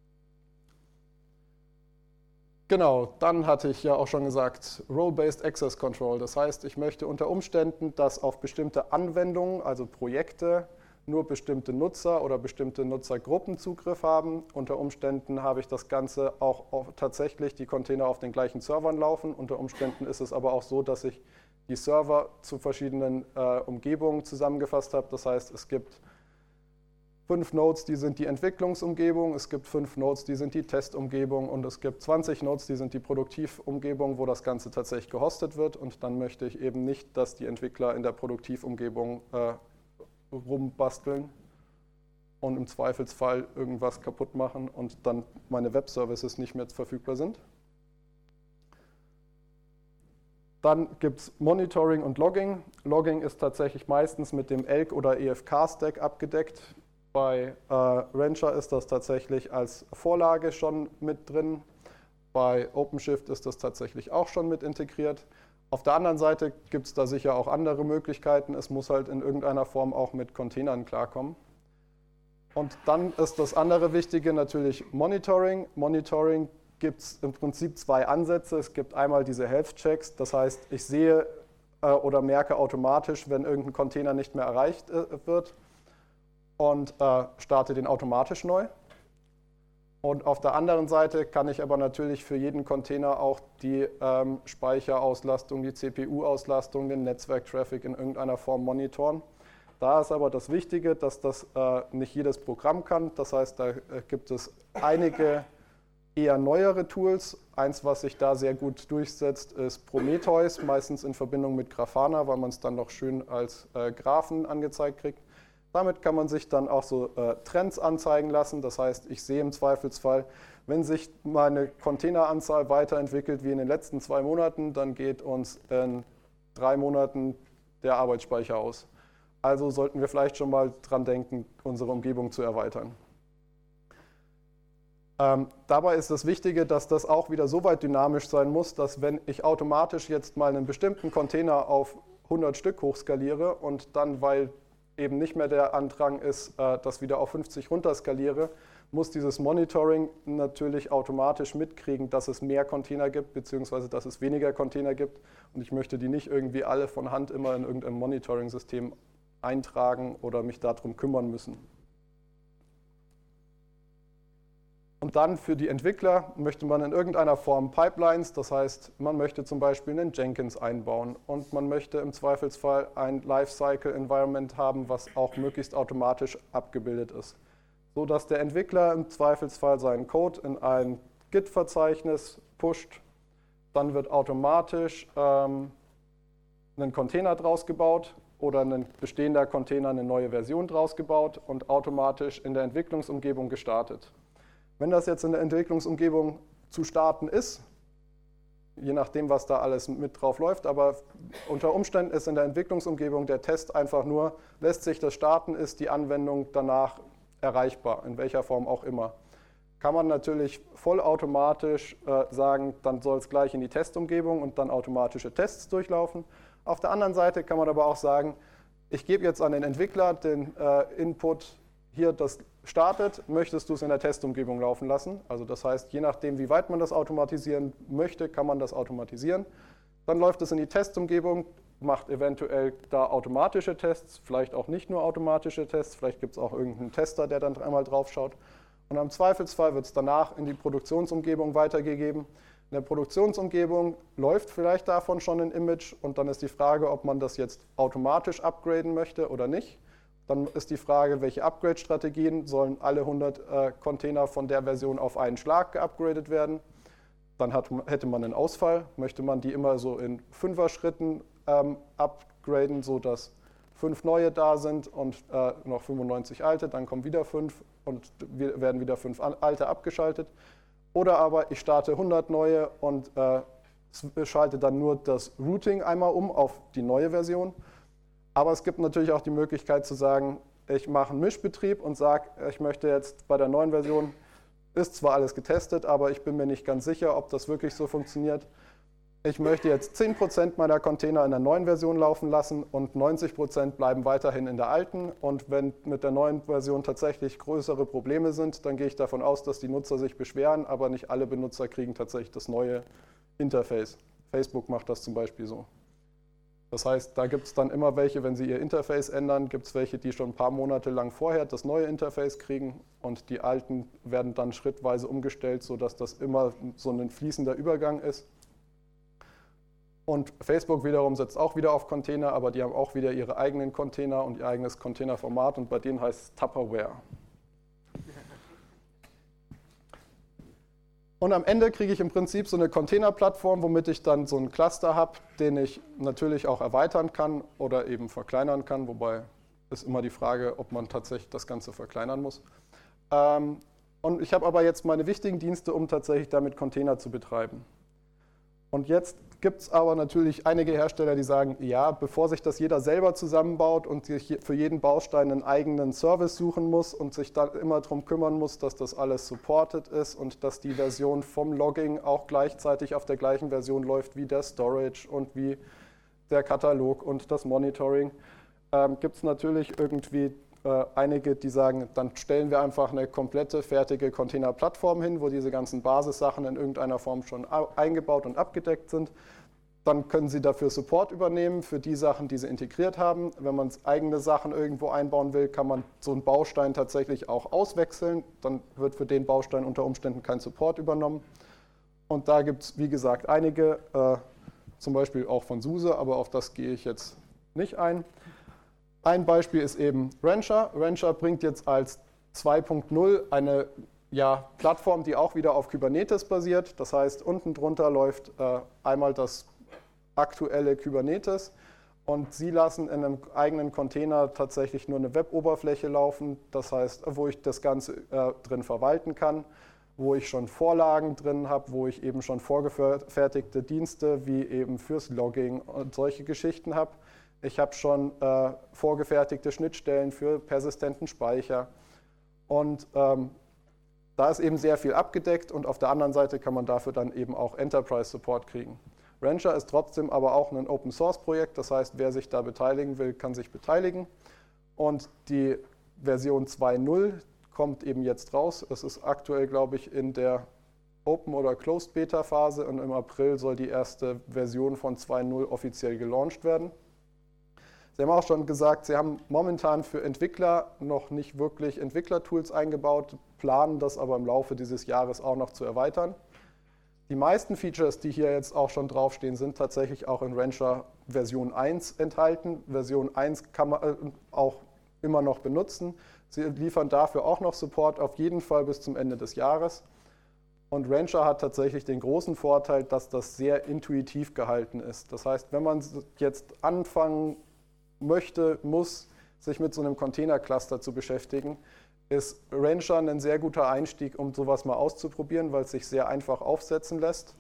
Genau, dann hatte ich ja auch schon gesagt, Role-Based Access Control. Das heißt, ich möchte unter Umständen, dass auf bestimmte Anwendungen, also Projekte, nur bestimmte Nutzer oder bestimmte Nutzergruppen Zugriff haben. Unter Umständen habe ich das Ganze auch auf, tatsächlich die Container auf den gleichen Servern laufen. Unter Umständen ist es aber auch so, dass ich die Server zu verschiedenen äh, Umgebungen zusammengefasst habe. Das heißt, es gibt fünf Nodes, die sind die Entwicklungsumgebung, es gibt fünf Nodes, die sind die Testumgebung und es gibt zwanzig Nodes, die sind die Produktivumgebung, wo das Ganze tatsächlich gehostet wird. Und dann möchte ich eben nicht, dass die Entwickler in der Produktivumgebung äh, rumbasteln und im Zweifelsfall irgendwas kaputt machen und dann meine Web-Services nicht mehr verfügbar sind. Dann gibt es Monitoring und Logging. Logging ist tatsächlich meistens mit dem Elk oder E F K-Stack abgedeckt. Bei äh, Rancher ist das tatsächlich als Vorlage schon mit drin. Bei OpenShift ist das tatsächlich auch schon mit integriert. Auf der anderen Seite gibt es da sicher auch andere Möglichkeiten. Es muss halt in irgendeiner Form auch mit Containern klarkommen. Und dann ist das andere Wichtige natürlich Monitoring. Monitoring gibt es im Prinzip zwei Ansätze. Es gibt einmal diese Health-Checks, das heißt, ich sehe äh, oder merke automatisch, wenn irgendein Container nicht mehr erreicht äh, wird und äh, starte den automatisch neu. Und auf der anderen Seite kann ich aber natürlich für jeden Container auch die ähm, Speicherauslastung, die C P U-Auslastung, den Netzwerktraffic in irgendeiner Form monitoren. Da ist aber das Wichtige, dass das äh, nicht jedes Programm kann. Das heißt, da äh, gibt es einige eher neuere Tools. Eins, was sich da sehr gut durchsetzt, ist Prometheus, meistens in Verbindung mit Grafana, weil man es dann noch schön als äh, Graphen angezeigt kriegt. Damit kann man sich dann auch so äh, Trends anzeigen lassen. Das heißt, ich sehe im Zweifelsfall, wenn sich meine Containeranzahl weiterentwickelt wie in den letzten zwei Monaten, dann geht uns in drei Monaten der Arbeitsspeicher aus. Also sollten wir vielleicht schon mal dran denken, unsere Umgebung zu erweitern. Ähm, dabei ist das Wichtige, dass das auch wieder so weit dynamisch sein muss, dass wenn ich automatisch jetzt mal einen bestimmten Container auf hundert Stück hochskaliere und dann, weil eben nicht mehr der Andrang ist, äh, das wieder auf fünfzig runterskaliere, muss dieses Monitoring natürlich automatisch mitkriegen, dass es mehr Container gibt, beziehungsweise dass es weniger Container gibt. Und ich möchte die nicht irgendwie alle von Hand immer in irgendeinem Monitoring-System eintragen oder mich darum kümmern müssen. Und dann für die Entwickler möchte man in irgendeiner Form Pipelines, das heißt, man möchte zum Beispiel einen Jenkins einbauen und man möchte im Zweifelsfall ein Lifecycle-Environment haben, was auch möglichst automatisch abgebildet ist, so dass der Entwickler im Zweifelsfall seinen Code in ein Git-Verzeichnis pusht, dann wird automatisch ähm, ein Container draus gebaut oder ein bestehender Container eine neue Version draus gebaut und automatisch in der Entwicklungsumgebung gestartet. Wenn das jetzt in der Entwicklungsumgebung zu starten ist, je nachdem, was da alles mit drauf läuft, aber unter Umständen ist in der Entwicklungsumgebung der Test einfach nur, lässt sich das starten, ist die Anwendung danach erreichbar, in welcher Form auch immer. Kann man natürlich vollautomatisch äh, sagen, dann soll es gleich in die Testumgebung und dann automatische Tests durchlaufen. Auf der anderen Seite kann man aber auch sagen, ich gebe jetzt an den Entwickler den äh, Input, hier das startet, möchtest du es in der Testumgebung laufen lassen. Also das heißt, je nachdem, wie weit man das automatisieren möchte, kann man das automatisieren. Dann läuft es in die Testumgebung, macht eventuell da automatische Tests, vielleicht auch nicht nur automatische Tests, vielleicht gibt es auch irgendeinen Tester, der dann einmal drauf schaut. Und im Zweifelsfall wird es danach in die Produktionsumgebung weitergegeben. In der Produktionsumgebung läuft vielleicht davon schon ein Image und dann ist die Frage, ob man das jetzt automatisch upgraden möchte oder nicht. Dann ist die Frage, welche Upgrade-Strategien sollen alle hundert äh, Container von der Version auf einen Schlag geupgradet werden. Dann hat, hätte man einen Ausfall. Möchte man die immer so in Fünfer-Schritten ähm, upgraden, sodass fünf neue da sind und äh, noch fünfundneunzig alte, dann kommen wieder fünf und werden wieder fünf alte abgeschaltet. Oder aber ich starte hundert neue und äh, schalte dann nur das Routing einmal um auf die neue Version. Aber es gibt natürlich auch die Möglichkeit zu sagen, ich mache einen Mischbetrieb und sage, ich möchte jetzt bei der neuen Version, ist zwar alles getestet, aber ich bin mir nicht ganz sicher, ob das wirklich so funktioniert. Ich möchte jetzt zehn Prozent meiner Container in der neuen Version laufen lassen und neunzig Prozent bleiben weiterhin in der alten. Und wenn mit der neuen Version tatsächlich größere Probleme sind, dann gehe ich davon aus, dass die Nutzer sich beschweren, aber nicht alle Benutzer kriegen tatsächlich das neue Interface. Facebook macht das zum Beispiel so. Das heißt, da gibt es dann immer welche, wenn sie ihr Interface ändern, gibt es welche, die schon ein paar Monate lang vorher das neue Interface kriegen und die alten werden dann schrittweise umgestellt, sodass das immer so ein fließender Übergang ist. Und Facebook wiederum setzt auch wieder auf Container, aber die haben auch wieder ihre eigenen Container und ihr eigenes Containerformat und bei denen heißt es Tupperware. Und am Ende kriege ich im Prinzip so eine Containerplattform, womit ich dann so einen Cluster habe, den ich natürlich auch erweitern kann oder eben verkleinern kann, wobei ist immer die Frage, ob man tatsächlich das Ganze verkleinern muss. Und ich habe aber jetzt meine wichtigen Dienste, um tatsächlich damit Container zu betreiben. Und jetzt gibt es aber natürlich einige Hersteller, die sagen, ja, bevor sich das jeder selber zusammenbaut und sich für jeden Baustein einen eigenen Service suchen muss und sich dann immer darum kümmern muss, dass das alles supported ist und dass die Version vom Logging auch gleichzeitig auf der gleichen Version läuft wie der Storage und wie der Katalog und das Monitoring, ähm, gibt es natürlich irgendwie äh, einige, die sagen, dann stellen wir einfach eine komplette fertige Container-Plattform hin, wo diese ganzen Basissachen in irgendeiner Form schon eingebaut und abgedeckt sind. Dann können Sie dafür Support übernehmen für die Sachen, die Sie integriert haben. Wenn man eigene Sachen irgendwo einbauen will, kann man so einen Baustein tatsächlich auch auswechseln. Dann wird für den Baustein unter Umständen kein Support übernommen. Und da gibt es, wie gesagt, einige, äh, zum Beispiel auch von SUSE, aber auf das gehe ich jetzt nicht ein. Ein Beispiel ist eben Rancher. Rancher bringt jetzt als zwei Punkt null eine ja, Plattform, die auch wieder auf Kubernetes basiert. Das heißt, unten drunter läuft äh, einmal das aktuelle Kubernetes und Sie lassen in einem eigenen Container tatsächlich nur eine Web-Oberfläche laufen, das heißt, wo ich das Ganze äh, drin verwalten kann, wo ich schon Vorlagen drin habe, wo ich eben schon vorgefertigte Dienste wie eben fürs Logging und solche Geschichten habe. Ich habe schon äh, vorgefertigte Schnittstellen für persistenten Speicher und ähm, da ist eben sehr viel abgedeckt und auf der anderen Seite kann man dafür dann eben auch Enterprise Support kriegen. Rancher ist trotzdem aber auch ein Open-Source-Projekt, das heißt, wer sich da beteiligen will, kann sich beteiligen. Und die Version zwei Punkt null kommt eben jetzt raus. Es ist aktuell, glaube ich, in der Open- oder Closed-Beta-Phase und im April soll die erste Version von zwei Punkt null offiziell gelauncht werden. Sie haben auch schon gesagt, Sie haben momentan für Entwickler noch nicht wirklich Entwicklertools eingebaut, planen das aber im Laufe dieses Jahres auch noch zu erweitern. Die meisten Features, die hier jetzt auch schon draufstehen, sind tatsächlich auch in Rancher Version eins enthalten. Version eins kann man auch immer noch benutzen. Sie liefern dafür auch noch Support, auf jeden Fall bis zum Ende des Jahres. Und Rancher hat tatsächlich den großen Vorteil, dass das sehr intuitiv gehalten ist. Das heißt, wenn man jetzt anfangen möchte, muss, sich mit so einem Container-Cluster zu beschäftigen, ist Rancher ein sehr guter Einstieg, um sowas mal auszuprobieren, weil es sich sehr einfach aufsetzen lässt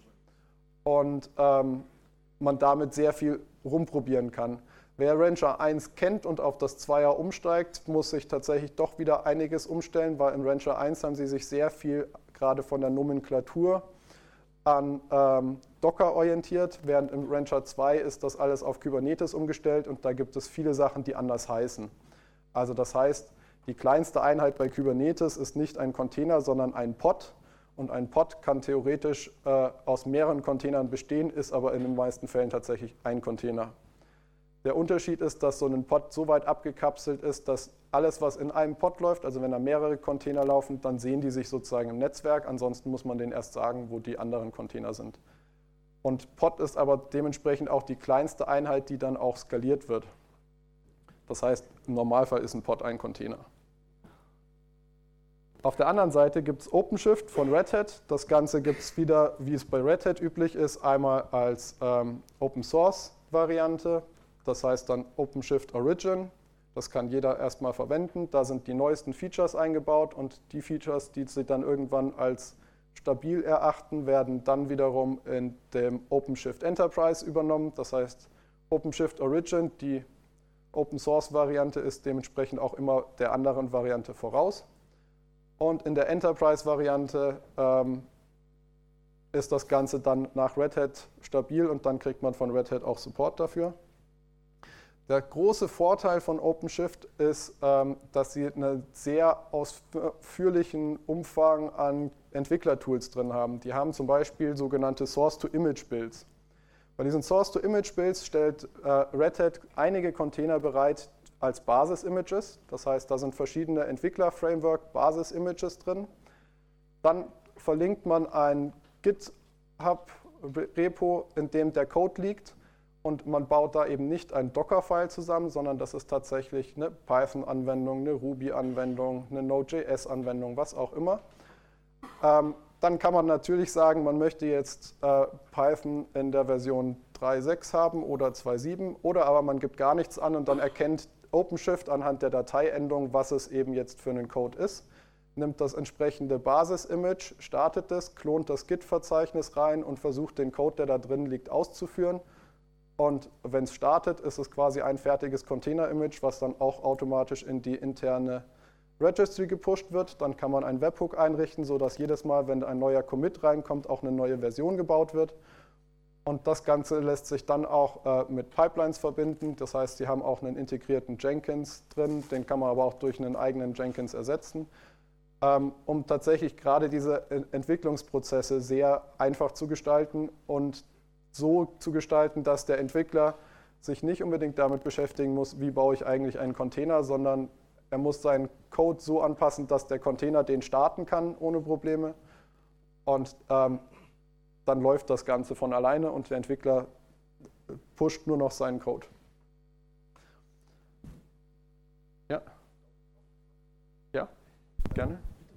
und ähm, man damit sehr viel rumprobieren kann. Wer Rancher eins kennt und auf das Zweier umsteigt, muss sich tatsächlich doch wieder einiges umstellen, weil in Rancher eins haben sie sich sehr viel gerade von der Nomenklatur an ähm, Docker orientiert, während im Rancher zwei ist das alles auf Kubernetes umgestellt und da gibt es viele Sachen, die anders heißen. Also das heißt, die kleinste Einheit bei Kubernetes ist nicht ein Container, sondern ein Pod. Und ein Pod kann theoretisch äh, aus mehreren Containern bestehen, ist aber in den meisten Fällen tatsächlich ein Container. Der Unterschied ist, dass so ein Pod so weit abgekapselt ist, dass alles, was in einem Pod läuft, also wenn da mehrere Container laufen, dann sehen die sich sozusagen im Netzwerk. Ansonsten muss man denen erst sagen, wo die anderen Container sind. Und Pod ist aber dementsprechend auch die kleinste Einheit, die dann auch skaliert wird. Das heißt, im Normalfall ist ein Pod ein Container. Auf der anderen Seite gibt es OpenShift von Red Hat. Das Ganze gibt es wieder, wie es bei Red Hat üblich ist, einmal als ähm, Open-Source-Variante. Das heißt dann OpenShift Origin. Das kann jeder erstmal verwenden. Da sind die neuesten Features eingebaut und die Features, die Sie dann irgendwann als stabil erachten, werden dann wiederum in dem OpenShift Enterprise übernommen. Das heißt, OpenShift Origin, die Open-Source-Variante, ist dementsprechend auch immer der anderen Variante voraus. Und in der Enterprise-Variante ähm, ist das Ganze dann nach Red Hat stabil und dann kriegt man von Red Hat auch Support dafür. Der große Vorteil von OpenShift ist, ähm, dass sie einen sehr ausführlichen Umfang an Entwicklertools drin haben. Die haben zum Beispiel sogenannte Source-to-Image-Builds. Bei diesen Source-to-Image-Builds stellt äh, Red Hat einige Container bereit als Basis-Images. Das heißt, da sind verschiedene Entwickler-Framework-Basis-Images drin. Dann verlinkt man ein GitHub-Repo, in dem der Code liegt. Und man baut da eben nicht ein Docker-File zusammen, sondern das ist tatsächlich eine Python-Anwendung, eine Ruby-Anwendung, eine Node.js-Anwendung, was auch immer. Ähm, dann kann man natürlich sagen, man möchte jetzt äh, Python in der Version drei Punkt sechs haben oder zwei Punkt sieben oder aber man gibt gar nichts an und dann erkennt OpenShift anhand der Dateiendung, was es eben jetzt für einen Code ist, nimmt das entsprechende Basis-Image, startet es, klont das Git-Verzeichnis rein und versucht den Code, der da drin liegt, auszuführen. Und wenn es startet, ist es quasi ein fertiges Container-Image, was dann auch automatisch in die interne Registry gepusht wird. Dann kann man einen Webhook einrichten, sodass jedes Mal, wenn ein neuer Commit reinkommt, auch eine neue Version gebaut wird. Und das Ganze lässt sich dann auch äh, mit Pipelines verbinden. Das heißt, Sie haben auch einen integrierten Jenkins drin, den kann man aber auch durch einen eigenen Jenkins ersetzen, ähm, um tatsächlich gerade diese Entwicklungsprozesse sehr einfach zu gestalten und so zu gestalten, dass der Entwickler sich nicht unbedingt damit beschäftigen muss, wie baue ich eigentlich einen Container, sondern er muss seinen Code so anpassen, dass der Container den starten kann ohne Probleme. Und ähm, dann läuft das Ganze von alleine und der Entwickler pusht nur noch seinen Code. Ja? Ja? Gerne?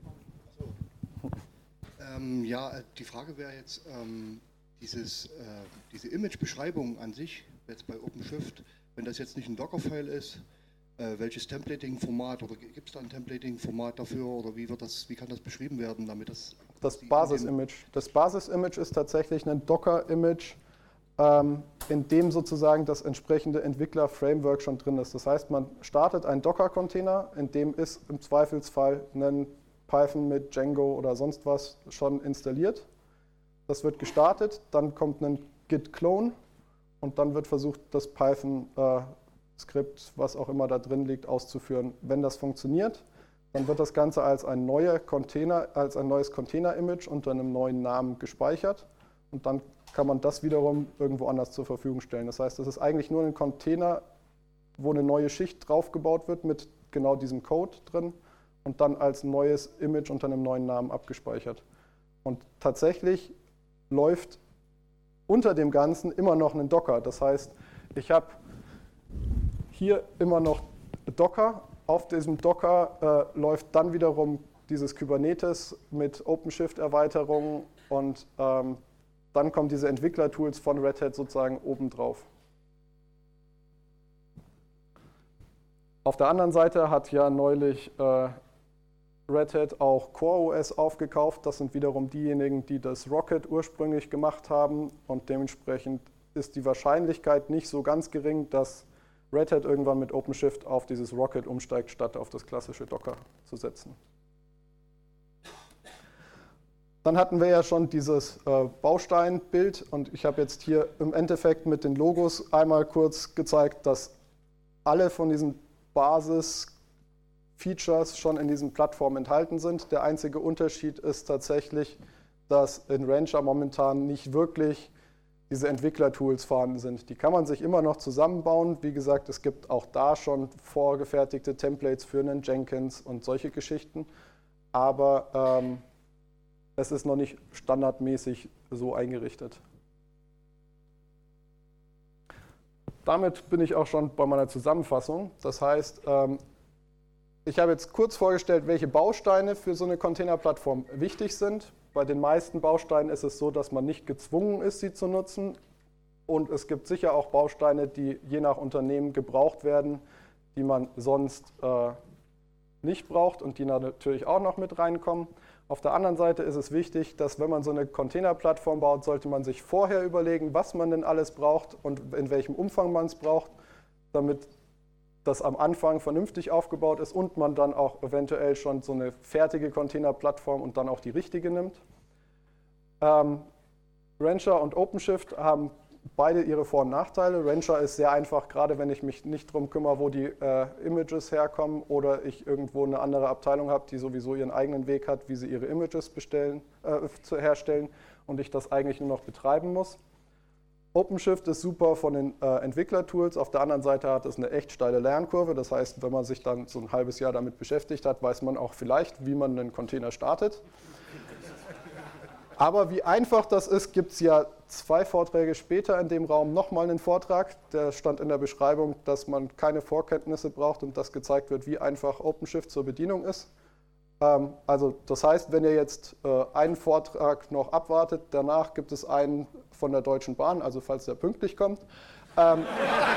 Ähm, ja, die Frage wäre jetzt, ähm, dieses, äh, diese Image-Beschreibung an sich, jetzt bei OpenShift, wenn das jetzt nicht ein Docker-File ist, äh, welches Templating-Format oder gibt es da ein Templating-Format dafür oder wie wird das, wie kann das beschrieben werden, damit das... Das Basis-Image. Das Basis-Image ist tatsächlich ein Docker-Image, ähm, in dem sozusagen das entsprechende Entwickler-Framework schon drin ist. Das heißt, man startet einen Docker-Container, in dem ist im Zweifelsfall ein Python mit Django oder sonst was schon installiert. Das wird gestartet, dann kommt ein Git-Clone und dann wird versucht, das Python-Skript, äh, was auch immer da drin liegt, auszuführen. Wenn das funktioniert, dann wird das Ganze als ein, neuer Container, als ein neues Container-Image unter einem neuen Namen gespeichert und dann kann man das wiederum irgendwo anders zur Verfügung stellen. Das heißt, es ist eigentlich nur ein Container, wo eine neue Schicht draufgebaut wird mit genau diesem Code drin und dann als neues Image unter einem neuen Namen abgespeichert. Und tatsächlich läuft unter dem Ganzen immer noch ein Docker. Das heißt, ich habe hier immer noch Docker. Auf diesem Docker äh, läuft dann wiederum dieses Kubernetes mit OpenShift-Erweiterungen und ähm, dann kommen diese Entwicklertools von Red Hat sozusagen obendrauf. Auf der anderen Seite hat ja neulich äh, Red Hat auch CoreOS aufgekauft. Das sind wiederum diejenigen, die das Rocket ursprünglich gemacht haben und dementsprechend ist die Wahrscheinlichkeit nicht so ganz gering, dass Red Hat irgendwann mit OpenShift auf dieses Rocket umsteigt, statt auf das klassische Docker zu setzen. Dann hatten wir ja schon dieses äh, Bausteinbild und ich habe jetzt hier im Endeffekt mit den Logos einmal kurz gezeigt, dass alle von diesen Basis-Features schon in diesen Plattformen enthalten sind. Der einzige Unterschied ist tatsächlich, dass in Rancher momentan nicht wirklich diese Entwicklertools vorhanden sind. Die kann man sich immer noch zusammenbauen. Wie gesagt, es gibt auch da schon vorgefertigte Templates für einen Jenkins und solche Geschichten. Aber ähm, es ist noch nicht standardmäßig so eingerichtet. Damit bin ich auch schon bei meiner Zusammenfassung. Das heißt, ähm, ich habe jetzt kurz vorgestellt, welche Bausteine für so eine Containerplattform wichtig sind. Bei den meisten Bausteinen ist es so, dass man nicht gezwungen ist, sie zu nutzen. Und es gibt sicher auch Bausteine, die je nach Unternehmen gebraucht werden, die man sonst äh, nicht braucht und die natürlich auch noch mit reinkommen. Auf der anderen Seite ist es wichtig, dass wenn man so eine Containerplattform baut, sollte man sich vorher überlegen, was man denn alles braucht und in welchem Umfang man es braucht, damit das am Anfang vernünftig aufgebaut ist und man dann auch eventuell schon so eine fertige Containerplattform und dann auch die richtige nimmt. Ähm, Rancher und OpenShift haben beide ihre Vor- und Nachteile. Rancher ist sehr einfach, gerade wenn ich mich nicht darum kümmere, wo die äh, Images herkommen oder ich irgendwo eine andere Abteilung habe, die sowieso ihren eigenen Weg hat, wie sie ihre Images bestellen, äh, zu herstellen und ich das eigentlich nur noch betreiben muss. OpenShift ist super von den äh, Entwicklertools. Auf der anderen Seite hat es eine echt steile Lernkurve. Das heißt, wenn man sich dann so ein halbes Jahr damit beschäftigt hat, weiß man auch vielleicht, wie man einen Container startet. Aber wie einfach das ist, gibt es ja zwei Vorträge später in dem Raum nochmal einen Vortrag. Der stand in der Beschreibung, dass man keine Vorkenntnisse braucht und dass gezeigt wird, wie einfach OpenShift zur Bedienung ist. Ähm, also das heißt, wenn ihr jetzt äh, einen Vortrag noch abwartet, danach gibt es einen von der Deutschen Bahn, also falls der pünktlich kommt, ähm,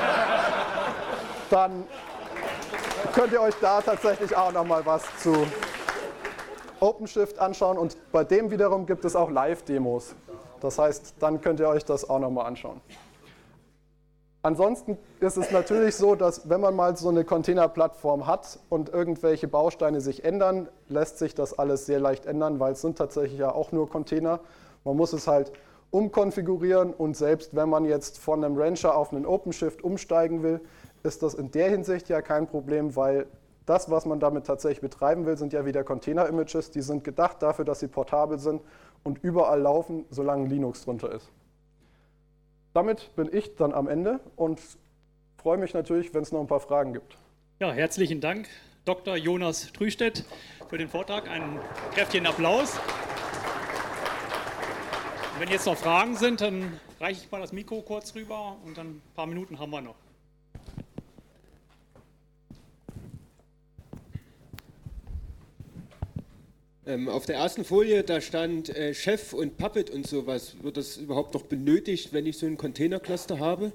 dann könnt ihr euch da tatsächlich auch nochmal was zu OpenShift anschauen und bei dem wiederum gibt es auch Live-Demos. Das heißt, dann könnt ihr euch das auch nochmal anschauen. Ansonsten ist es natürlich so, dass wenn man mal so eine Containerplattform hat und irgendwelche Bausteine sich ändern, lässt sich das alles sehr leicht ändern, weil es sind tatsächlich ja auch nur Container. Man muss es halt umkonfigurieren und selbst wenn man jetzt von einem Rancher auf einen OpenShift umsteigen will, ist das in der Hinsicht ja kein Problem, weil das, was man damit tatsächlich betreiben will, sind ja wieder Container-Images, die sind gedacht dafür, dass sie portabel sind und überall laufen, solange Linux drunter ist. Damit bin ich dann am Ende und freue mich natürlich, wenn es noch ein paar Fragen gibt. Ja, herzlichen Dank, Doktor Jonas Trüstedt, für den Vortrag. Einen kräftigen Applaus. Und wenn jetzt noch Fragen sind, dann reiche ich mal das Mikro kurz rüber und dann ein paar Minuten haben wir noch. Ähm, auf der ersten Folie, da stand äh, Chef und Puppet und sowas. Wird das überhaupt noch benötigt, wenn ich so ein Container-Cluster habe?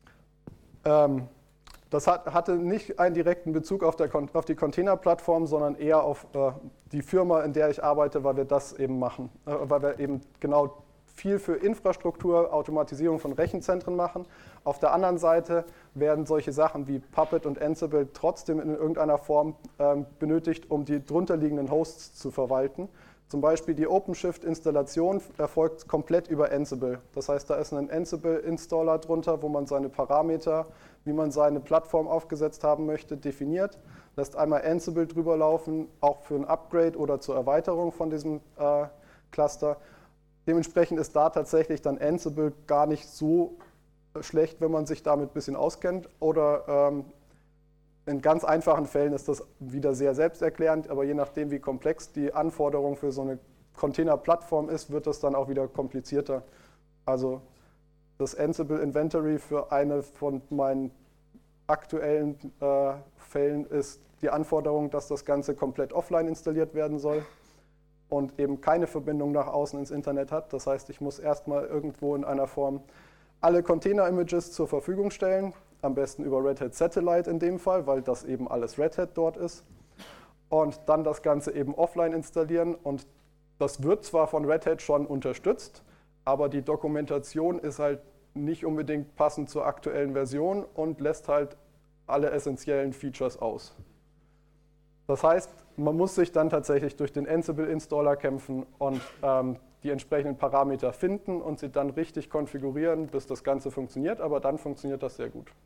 Ähm, das hat, hatte nicht einen direkten Bezug auf, der, auf die Container-Plattform, sondern eher auf äh, die Firma, in der ich arbeite, weil wir das eben machen. Äh, weil wir eben genau viel für Infrastruktur, Automatisierung von Rechenzentren machen. Auf der anderen Seite werden solche Sachen wie Puppet und Ansible trotzdem in irgendeiner Form ähm, benötigt, um die drunterliegenden Hosts zu verwalten. Zum Beispiel die OpenShift-Installation erfolgt komplett über Ansible. Das heißt, da ist ein Ansible-Installer drunter, wo man seine Parameter, wie man seine Plattform aufgesetzt haben möchte, definiert. Lässt einmal Ansible drüber laufen, auch für ein Upgrade oder zur Erweiterung von diesem äh, Cluster. Dementsprechend ist da tatsächlich dann Ansible gar nicht so schlecht, wenn man sich damit ein bisschen auskennt. Oder ähm, in ganz einfachen Fällen ist das wieder sehr selbsterklärend, aber je nachdem, wie komplex die Anforderung für so eine Container-Plattform ist, wird das dann auch wieder komplizierter. Also das Ansible Inventory für eine von meinen aktuellen äh, Fällen ist die Anforderung, dass das Ganze komplett offline installiert werden soll und eben keine Verbindung nach außen ins Internet hat. Das heißt, ich muss erstmal irgendwo in einer Form alle Container-Images zur Verfügung stellen, am besten über Red Hat Satellite in dem Fall, weil das eben alles Red Hat dort ist. Und dann das Ganze eben offline installieren. Und das wird zwar von Red Hat schon unterstützt, aber die Dokumentation ist halt nicht unbedingt passend zur aktuellen Version und lässt halt alle essentiellen Features aus. Das heißt, man muss sich dann tatsächlich durch den Ansible-Installer kämpfen und ähm, die entsprechenden Parameter finden und sie dann richtig konfigurieren, bis das Ganze funktioniert, aber dann funktioniert das sehr gut.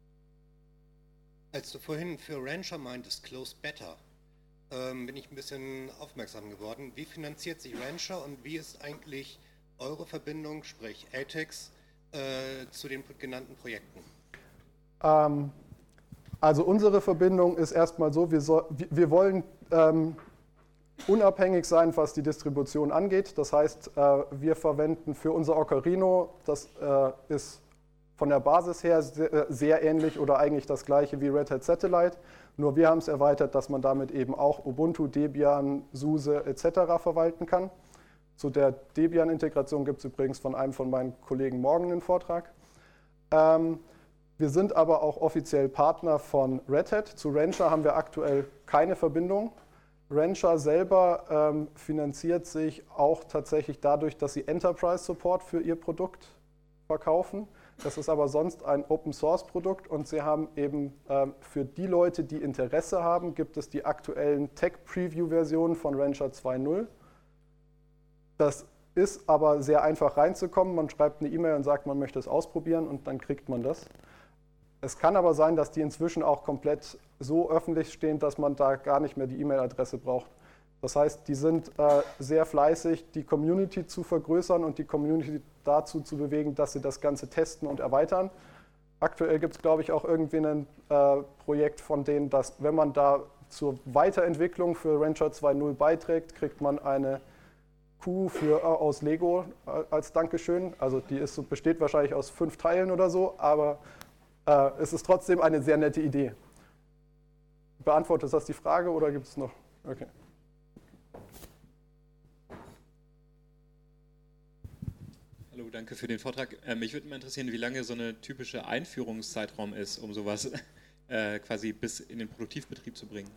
Als du vorhin für Rancher meintest, Close Better, ähm, bin ich ein bisschen aufmerksam geworden. Wie finanziert sich Rancher und wie ist eigentlich eure Verbindung, sprich A T E X, äh, zu den genannten Projekten? Ähm, also unsere Verbindung ist erstmal so, wir, so, wir wollen ähm, unabhängig sein, was die Distribution angeht. Das heißt, äh, wir verwenden für unser Ocarino, das äh, ist von der Basis her sehr, sehr ähnlich oder eigentlich das gleiche wie Red Hat Satellite. Nur wir haben es erweitert, dass man damit eben auch Ubuntu, Debian, SUSE et cetera verwalten kann. Zu der Debian-Integration gibt es übrigens von einem von meinen Kollegen morgen einen Vortrag. Ähm, wir sind aber auch offiziell Partner von Red Hat. Zu Rancher haben wir aktuell keine Verbindung. Rancher selber ähm, finanziert sich auch tatsächlich dadurch, dass sie Enterprise Support für ihr Produkt verkaufen. Das ist aber sonst ein Open-Source-Produkt und sie haben eben ähm, für die Leute, die Interesse haben, gibt es die aktuellen Tech-Preview-Versionen von Rancher zwei Punkt null. Das ist aber sehr einfach reinzukommen. Man schreibt eine E-Mail und sagt, man möchte es ausprobieren und dann kriegt man das. Es kann aber sein, dass die inzwischen auch komplett so öffentlich stehen, dass man da gar nicht mehr die E-Mail-Adresse braucht. Das heißt, die sind äh, sehr fleißig, die Community zu vergrößern und die Community dazu zu bewegen, dass sie das Ganze testen und erweitern. Aktuell gibt es, glaube ich, auch irgendwie ein äh, Projekt von denen, dass wenn man da zur Weiterentwicklung für Rancher zwei Punkt null beiträgt, kriegt man eine Kuh für, äh, aus Lego äh, als Dankeschön. Also die ist, so, besteht wahrscheinlich aus fünf Teilen oder so, aber äh, es ist trotzdem eine sehr nette Idee. Beantwortet das die Frage oder gibt es noch? Okay. Hallo, danke für den Vortrag. Äh, mich würde mal interessieren, wie lange so eine typische Einführungszeitraum ist, um sowas äh, quasi bis in den Produktivbetrieb zu bringen.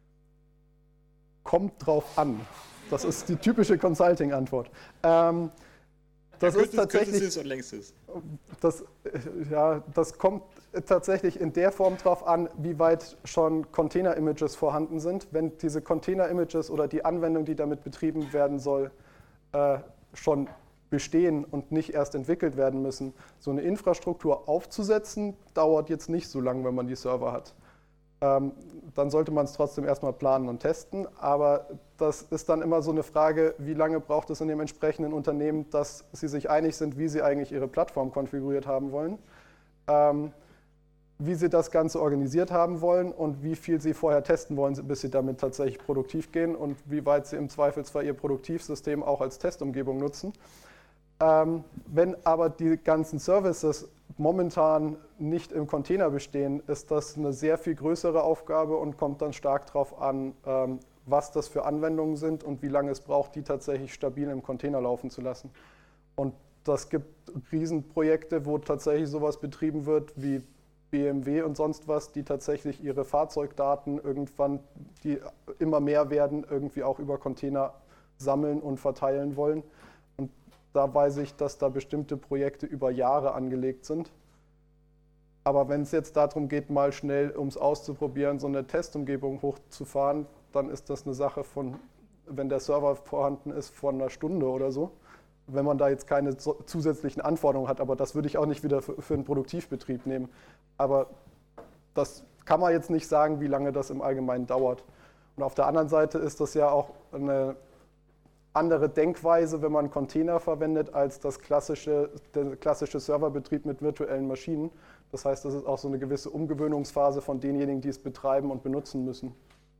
Kommt drauf an. Das ist die typische Consulting-Antwort. Ähm, das ja, ist tatsächlich. Kürzestes und längstes. Das, ja, das kommt tatsächlich in der Form drauf an, wie weit schon Container-Images vorhanden sind. Wenn diese Container-Images oder die Anwendung, die damit betrieben werden soll, äh, schon bestehen und nicht erst entwickelt werden müssen, so eine Infrastruktur aufzusetzen, dauert jetzt nicht so lange, wenn man die Server hat. Ähm, dann sollte man es trotzdem erstmal planen und testen, aber das ist dann immer so eine Frage, wie lange braucht es in dem entsprechenden Unternehmen, dass sie sich einig sind, wie sie eigentlich ihre Plattform konfiguriert haben wollen, ähm, wie sie das Ganze organisiert haben wollen und wie viel sie vorher testen wollen, bis sie damit tatsächlich produktiv gehen und wie weit sie im Zweifelsfall ihr Produktivsystem auch als Testumgebung nutzen. Ähm, wenn aber die ganzen Services momentan nicht im Container bestehen, ist das eine sehr viel größere Aufgabe und kommt dann stark darauf an, ähm, was das für Anwendungen sind und wie lange es braucht, die tatsächlich stabil im Container laufen zu lassen. Und das gibt Riesenprojekte, wo tatsächlich sowas betrieben wird wie B M W und sonst was, die tatsächlich ihre Fahrzeugdaten irgendwann, die immer mehr werden, irgendwie auch über Container sammeln und verteilen wollen. Und da weiß ich, dass da bestimmte Projekte über Jahre angelegt sind. Aber wenn es jetzt darum geht, mal schnell, um es auszuprobieren, so eine Testumgebung hochzufahren, dann ist das eine Sache von, wenn der Server vorhanden ist, von einer Stunde oder so. Wenn man da jetzt keine zusätzlichen Anforderungen hat, aber das würde ich auch nicht wieder für, für einen Produktivbetrieb nehmen. Aber das kann man jetzt nicht sagen, wie lange das im Allgemeinen dauert. Und auf der anderen Seite ist das ja auch eine andere Denkweise, wenn man Container verwendet, als das klassische, der klassische Serverbetrieb mit virtuellen Maschinen. Das heißt, das ist auch so eine gewisse Umgewöhnungsphase von denjenigen, die es betreiben und benutzen müssen.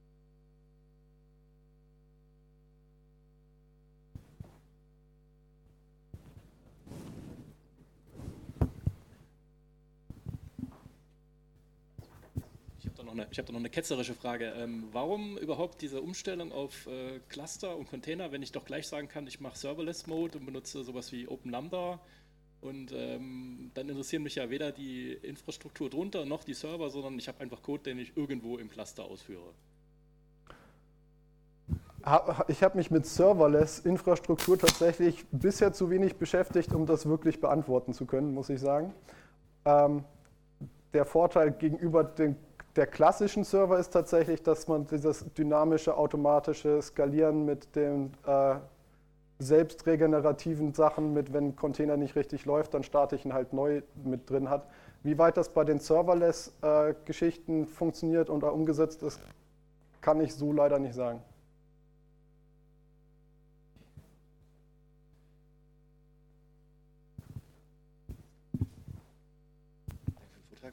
Ich habe da noch eine ketzerische Frage. Ähm, warum überhaupt diese Umstellung auf äh, Cluster und Container, wenn ich doch gleich sagen kann, ich mache Serverless-Mode und benutze sowas wie OpenLambda und ähm, dann interessieren mich ja weder die Infrastruktur drunter noch die Server, sondern ich habe einfach Code, den ich irgendwo im Cluster ausführe. Ich habe mich mit Serverless-Infrastruktur tatsächlich bisher zu wenig beschäftigt, um das wirklich beantworten zu können, muss ich sagen. Ähm, der Vorteil gegenüber den Der klassischen Server ist tatsächlich, dass man dieses dynamische, automatische Skalieren mit den äh, selbstregenerativen Sachen, mit wenn ein Container nicht richtig läuft, dann starte ich ihn halt neu mit drin hat. Wie weit das bei den Serverless-Geschichten äh, funktioniert und umgesetzt ist, kann ich so leider nicht sagen.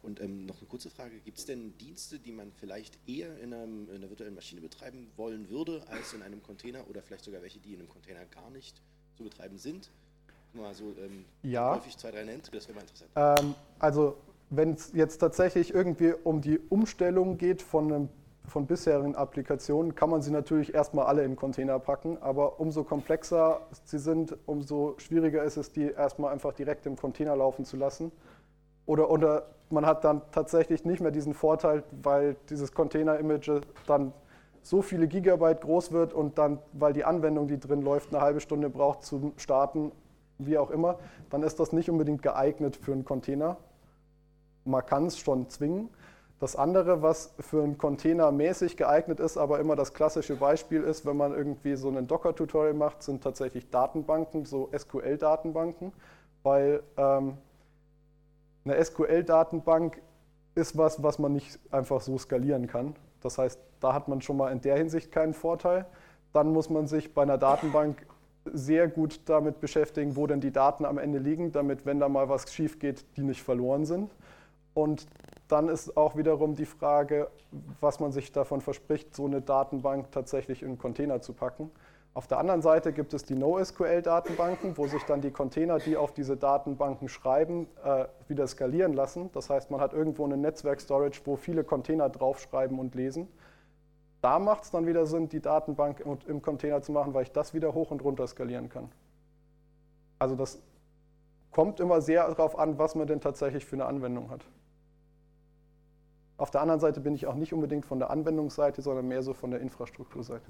Und ähm, noch eine kurze Frage, gibt es denn Dienste, die man vielleicht eher in, einem, in einer virtuellen Maschine betreiben wollen würde, als in einem Container oder vielleicht sogar welche, die in einem Container gar nicht zu betreiben sind? Mal so ähm, ja. häufig zwei, drei nennt, das wäre mal interessant. Ähm, also wenn es jetzt tatsächlich irgendwie um die Umstellung geht von, einem, von bisherigen Applikationen, kann man sie natürlich erstmal alle in Container packen, aber umso komplexer sie sind, umso schwieriger ist es, die erstmal einfach direkt im Container laufen zu lassen. Oder, oder man hat dann tatsächlich nicht mehr diesen Vorteil, weil dieses Container-Image dann so viele Gigabyte groß wird und dann, weil die Anwendung, die drin läuft, eine halbe Stunde braucht zum Starten, wie auch immer, dann ist das nicht unbedingt geeignet für einen Container. Man kann es schon zwingen. Das andere, was für einen Container mäßig geeignet ist, aber immer das klassische Beispiel ist, wenn man irgendwie so ein Docker-Tutorial macht, sind tatsächlich Datenbanken, so S Q L-Datenbanken, weil ähm, eine S Q L-Datenbank ist was, was man nicht einfach so skalieren kann. Das heißt, da hat man schon mal in der Hinsicht keinen Vorteil. Dann muss man sich bei einer Datenbank sehr gut damit beschäftigen, wo denn die Daten am Ende liegen, damit, wenn da mal was schief geht, die nicht verloren sind. Und dann ist auch wiederum die Frage, was man sich davon verspricht, so eine Datenbank tatsächlich in einen Container zu packen. Auf der anderen Seite gibt es die NoSQL-Datenbanken, wo sich dann die Container, die auf diese Datenbanken schreiben, äh, wieder skalieren lassen. Das heißt, man hat irgendwo eine Netzwerk-Storage, wo viele Container draufschreiben und lesen. Da macht es dann wieder Sinn, die Datenbank im, im Container zu machen, weil ich das wieder hoch und runter skalieren kann. Also das kommt immer sehr darauf an, was man denn tatsächlich für eine Anwendung hat. Auf der anderen Seite bin ich auch nicht unbedingt von der Anwendungsseite, sondern mehr so von der Infrastrukturseite.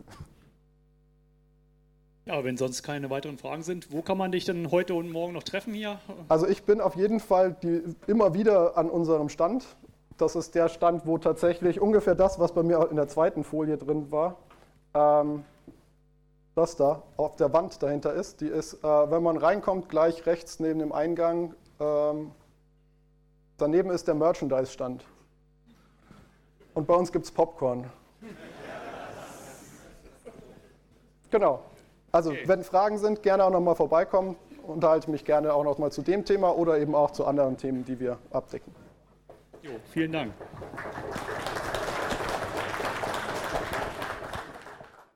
Ja, wenn sonst keine weiteren Fragen sind, wo kann man dich denn heute und morgen noch treffen hier? Also ich bin auf jeden Fall die, immer wieder an unserem Stand. Das ist der Stand, wo tatsächlich ungefähr das, was bei mir in der zweiten Folie drin war, ähm, das da auf der Wand dahinter ist. Die ist, äh, wenn man reinkommt, gleich rechts neben dem Eingang. Ähm, daneben ist der Merchandise-Stand. Und bei uns gibt es Popcorn. Genau. Also okay. Wenn Fragen sind, gerne auch nochmal vorbeikommen. Unterhalte mich gerne auch nochmal zu dem Thema oder eben auch zu anderen Themen, die wir abdecken. Jo, vielen Dank.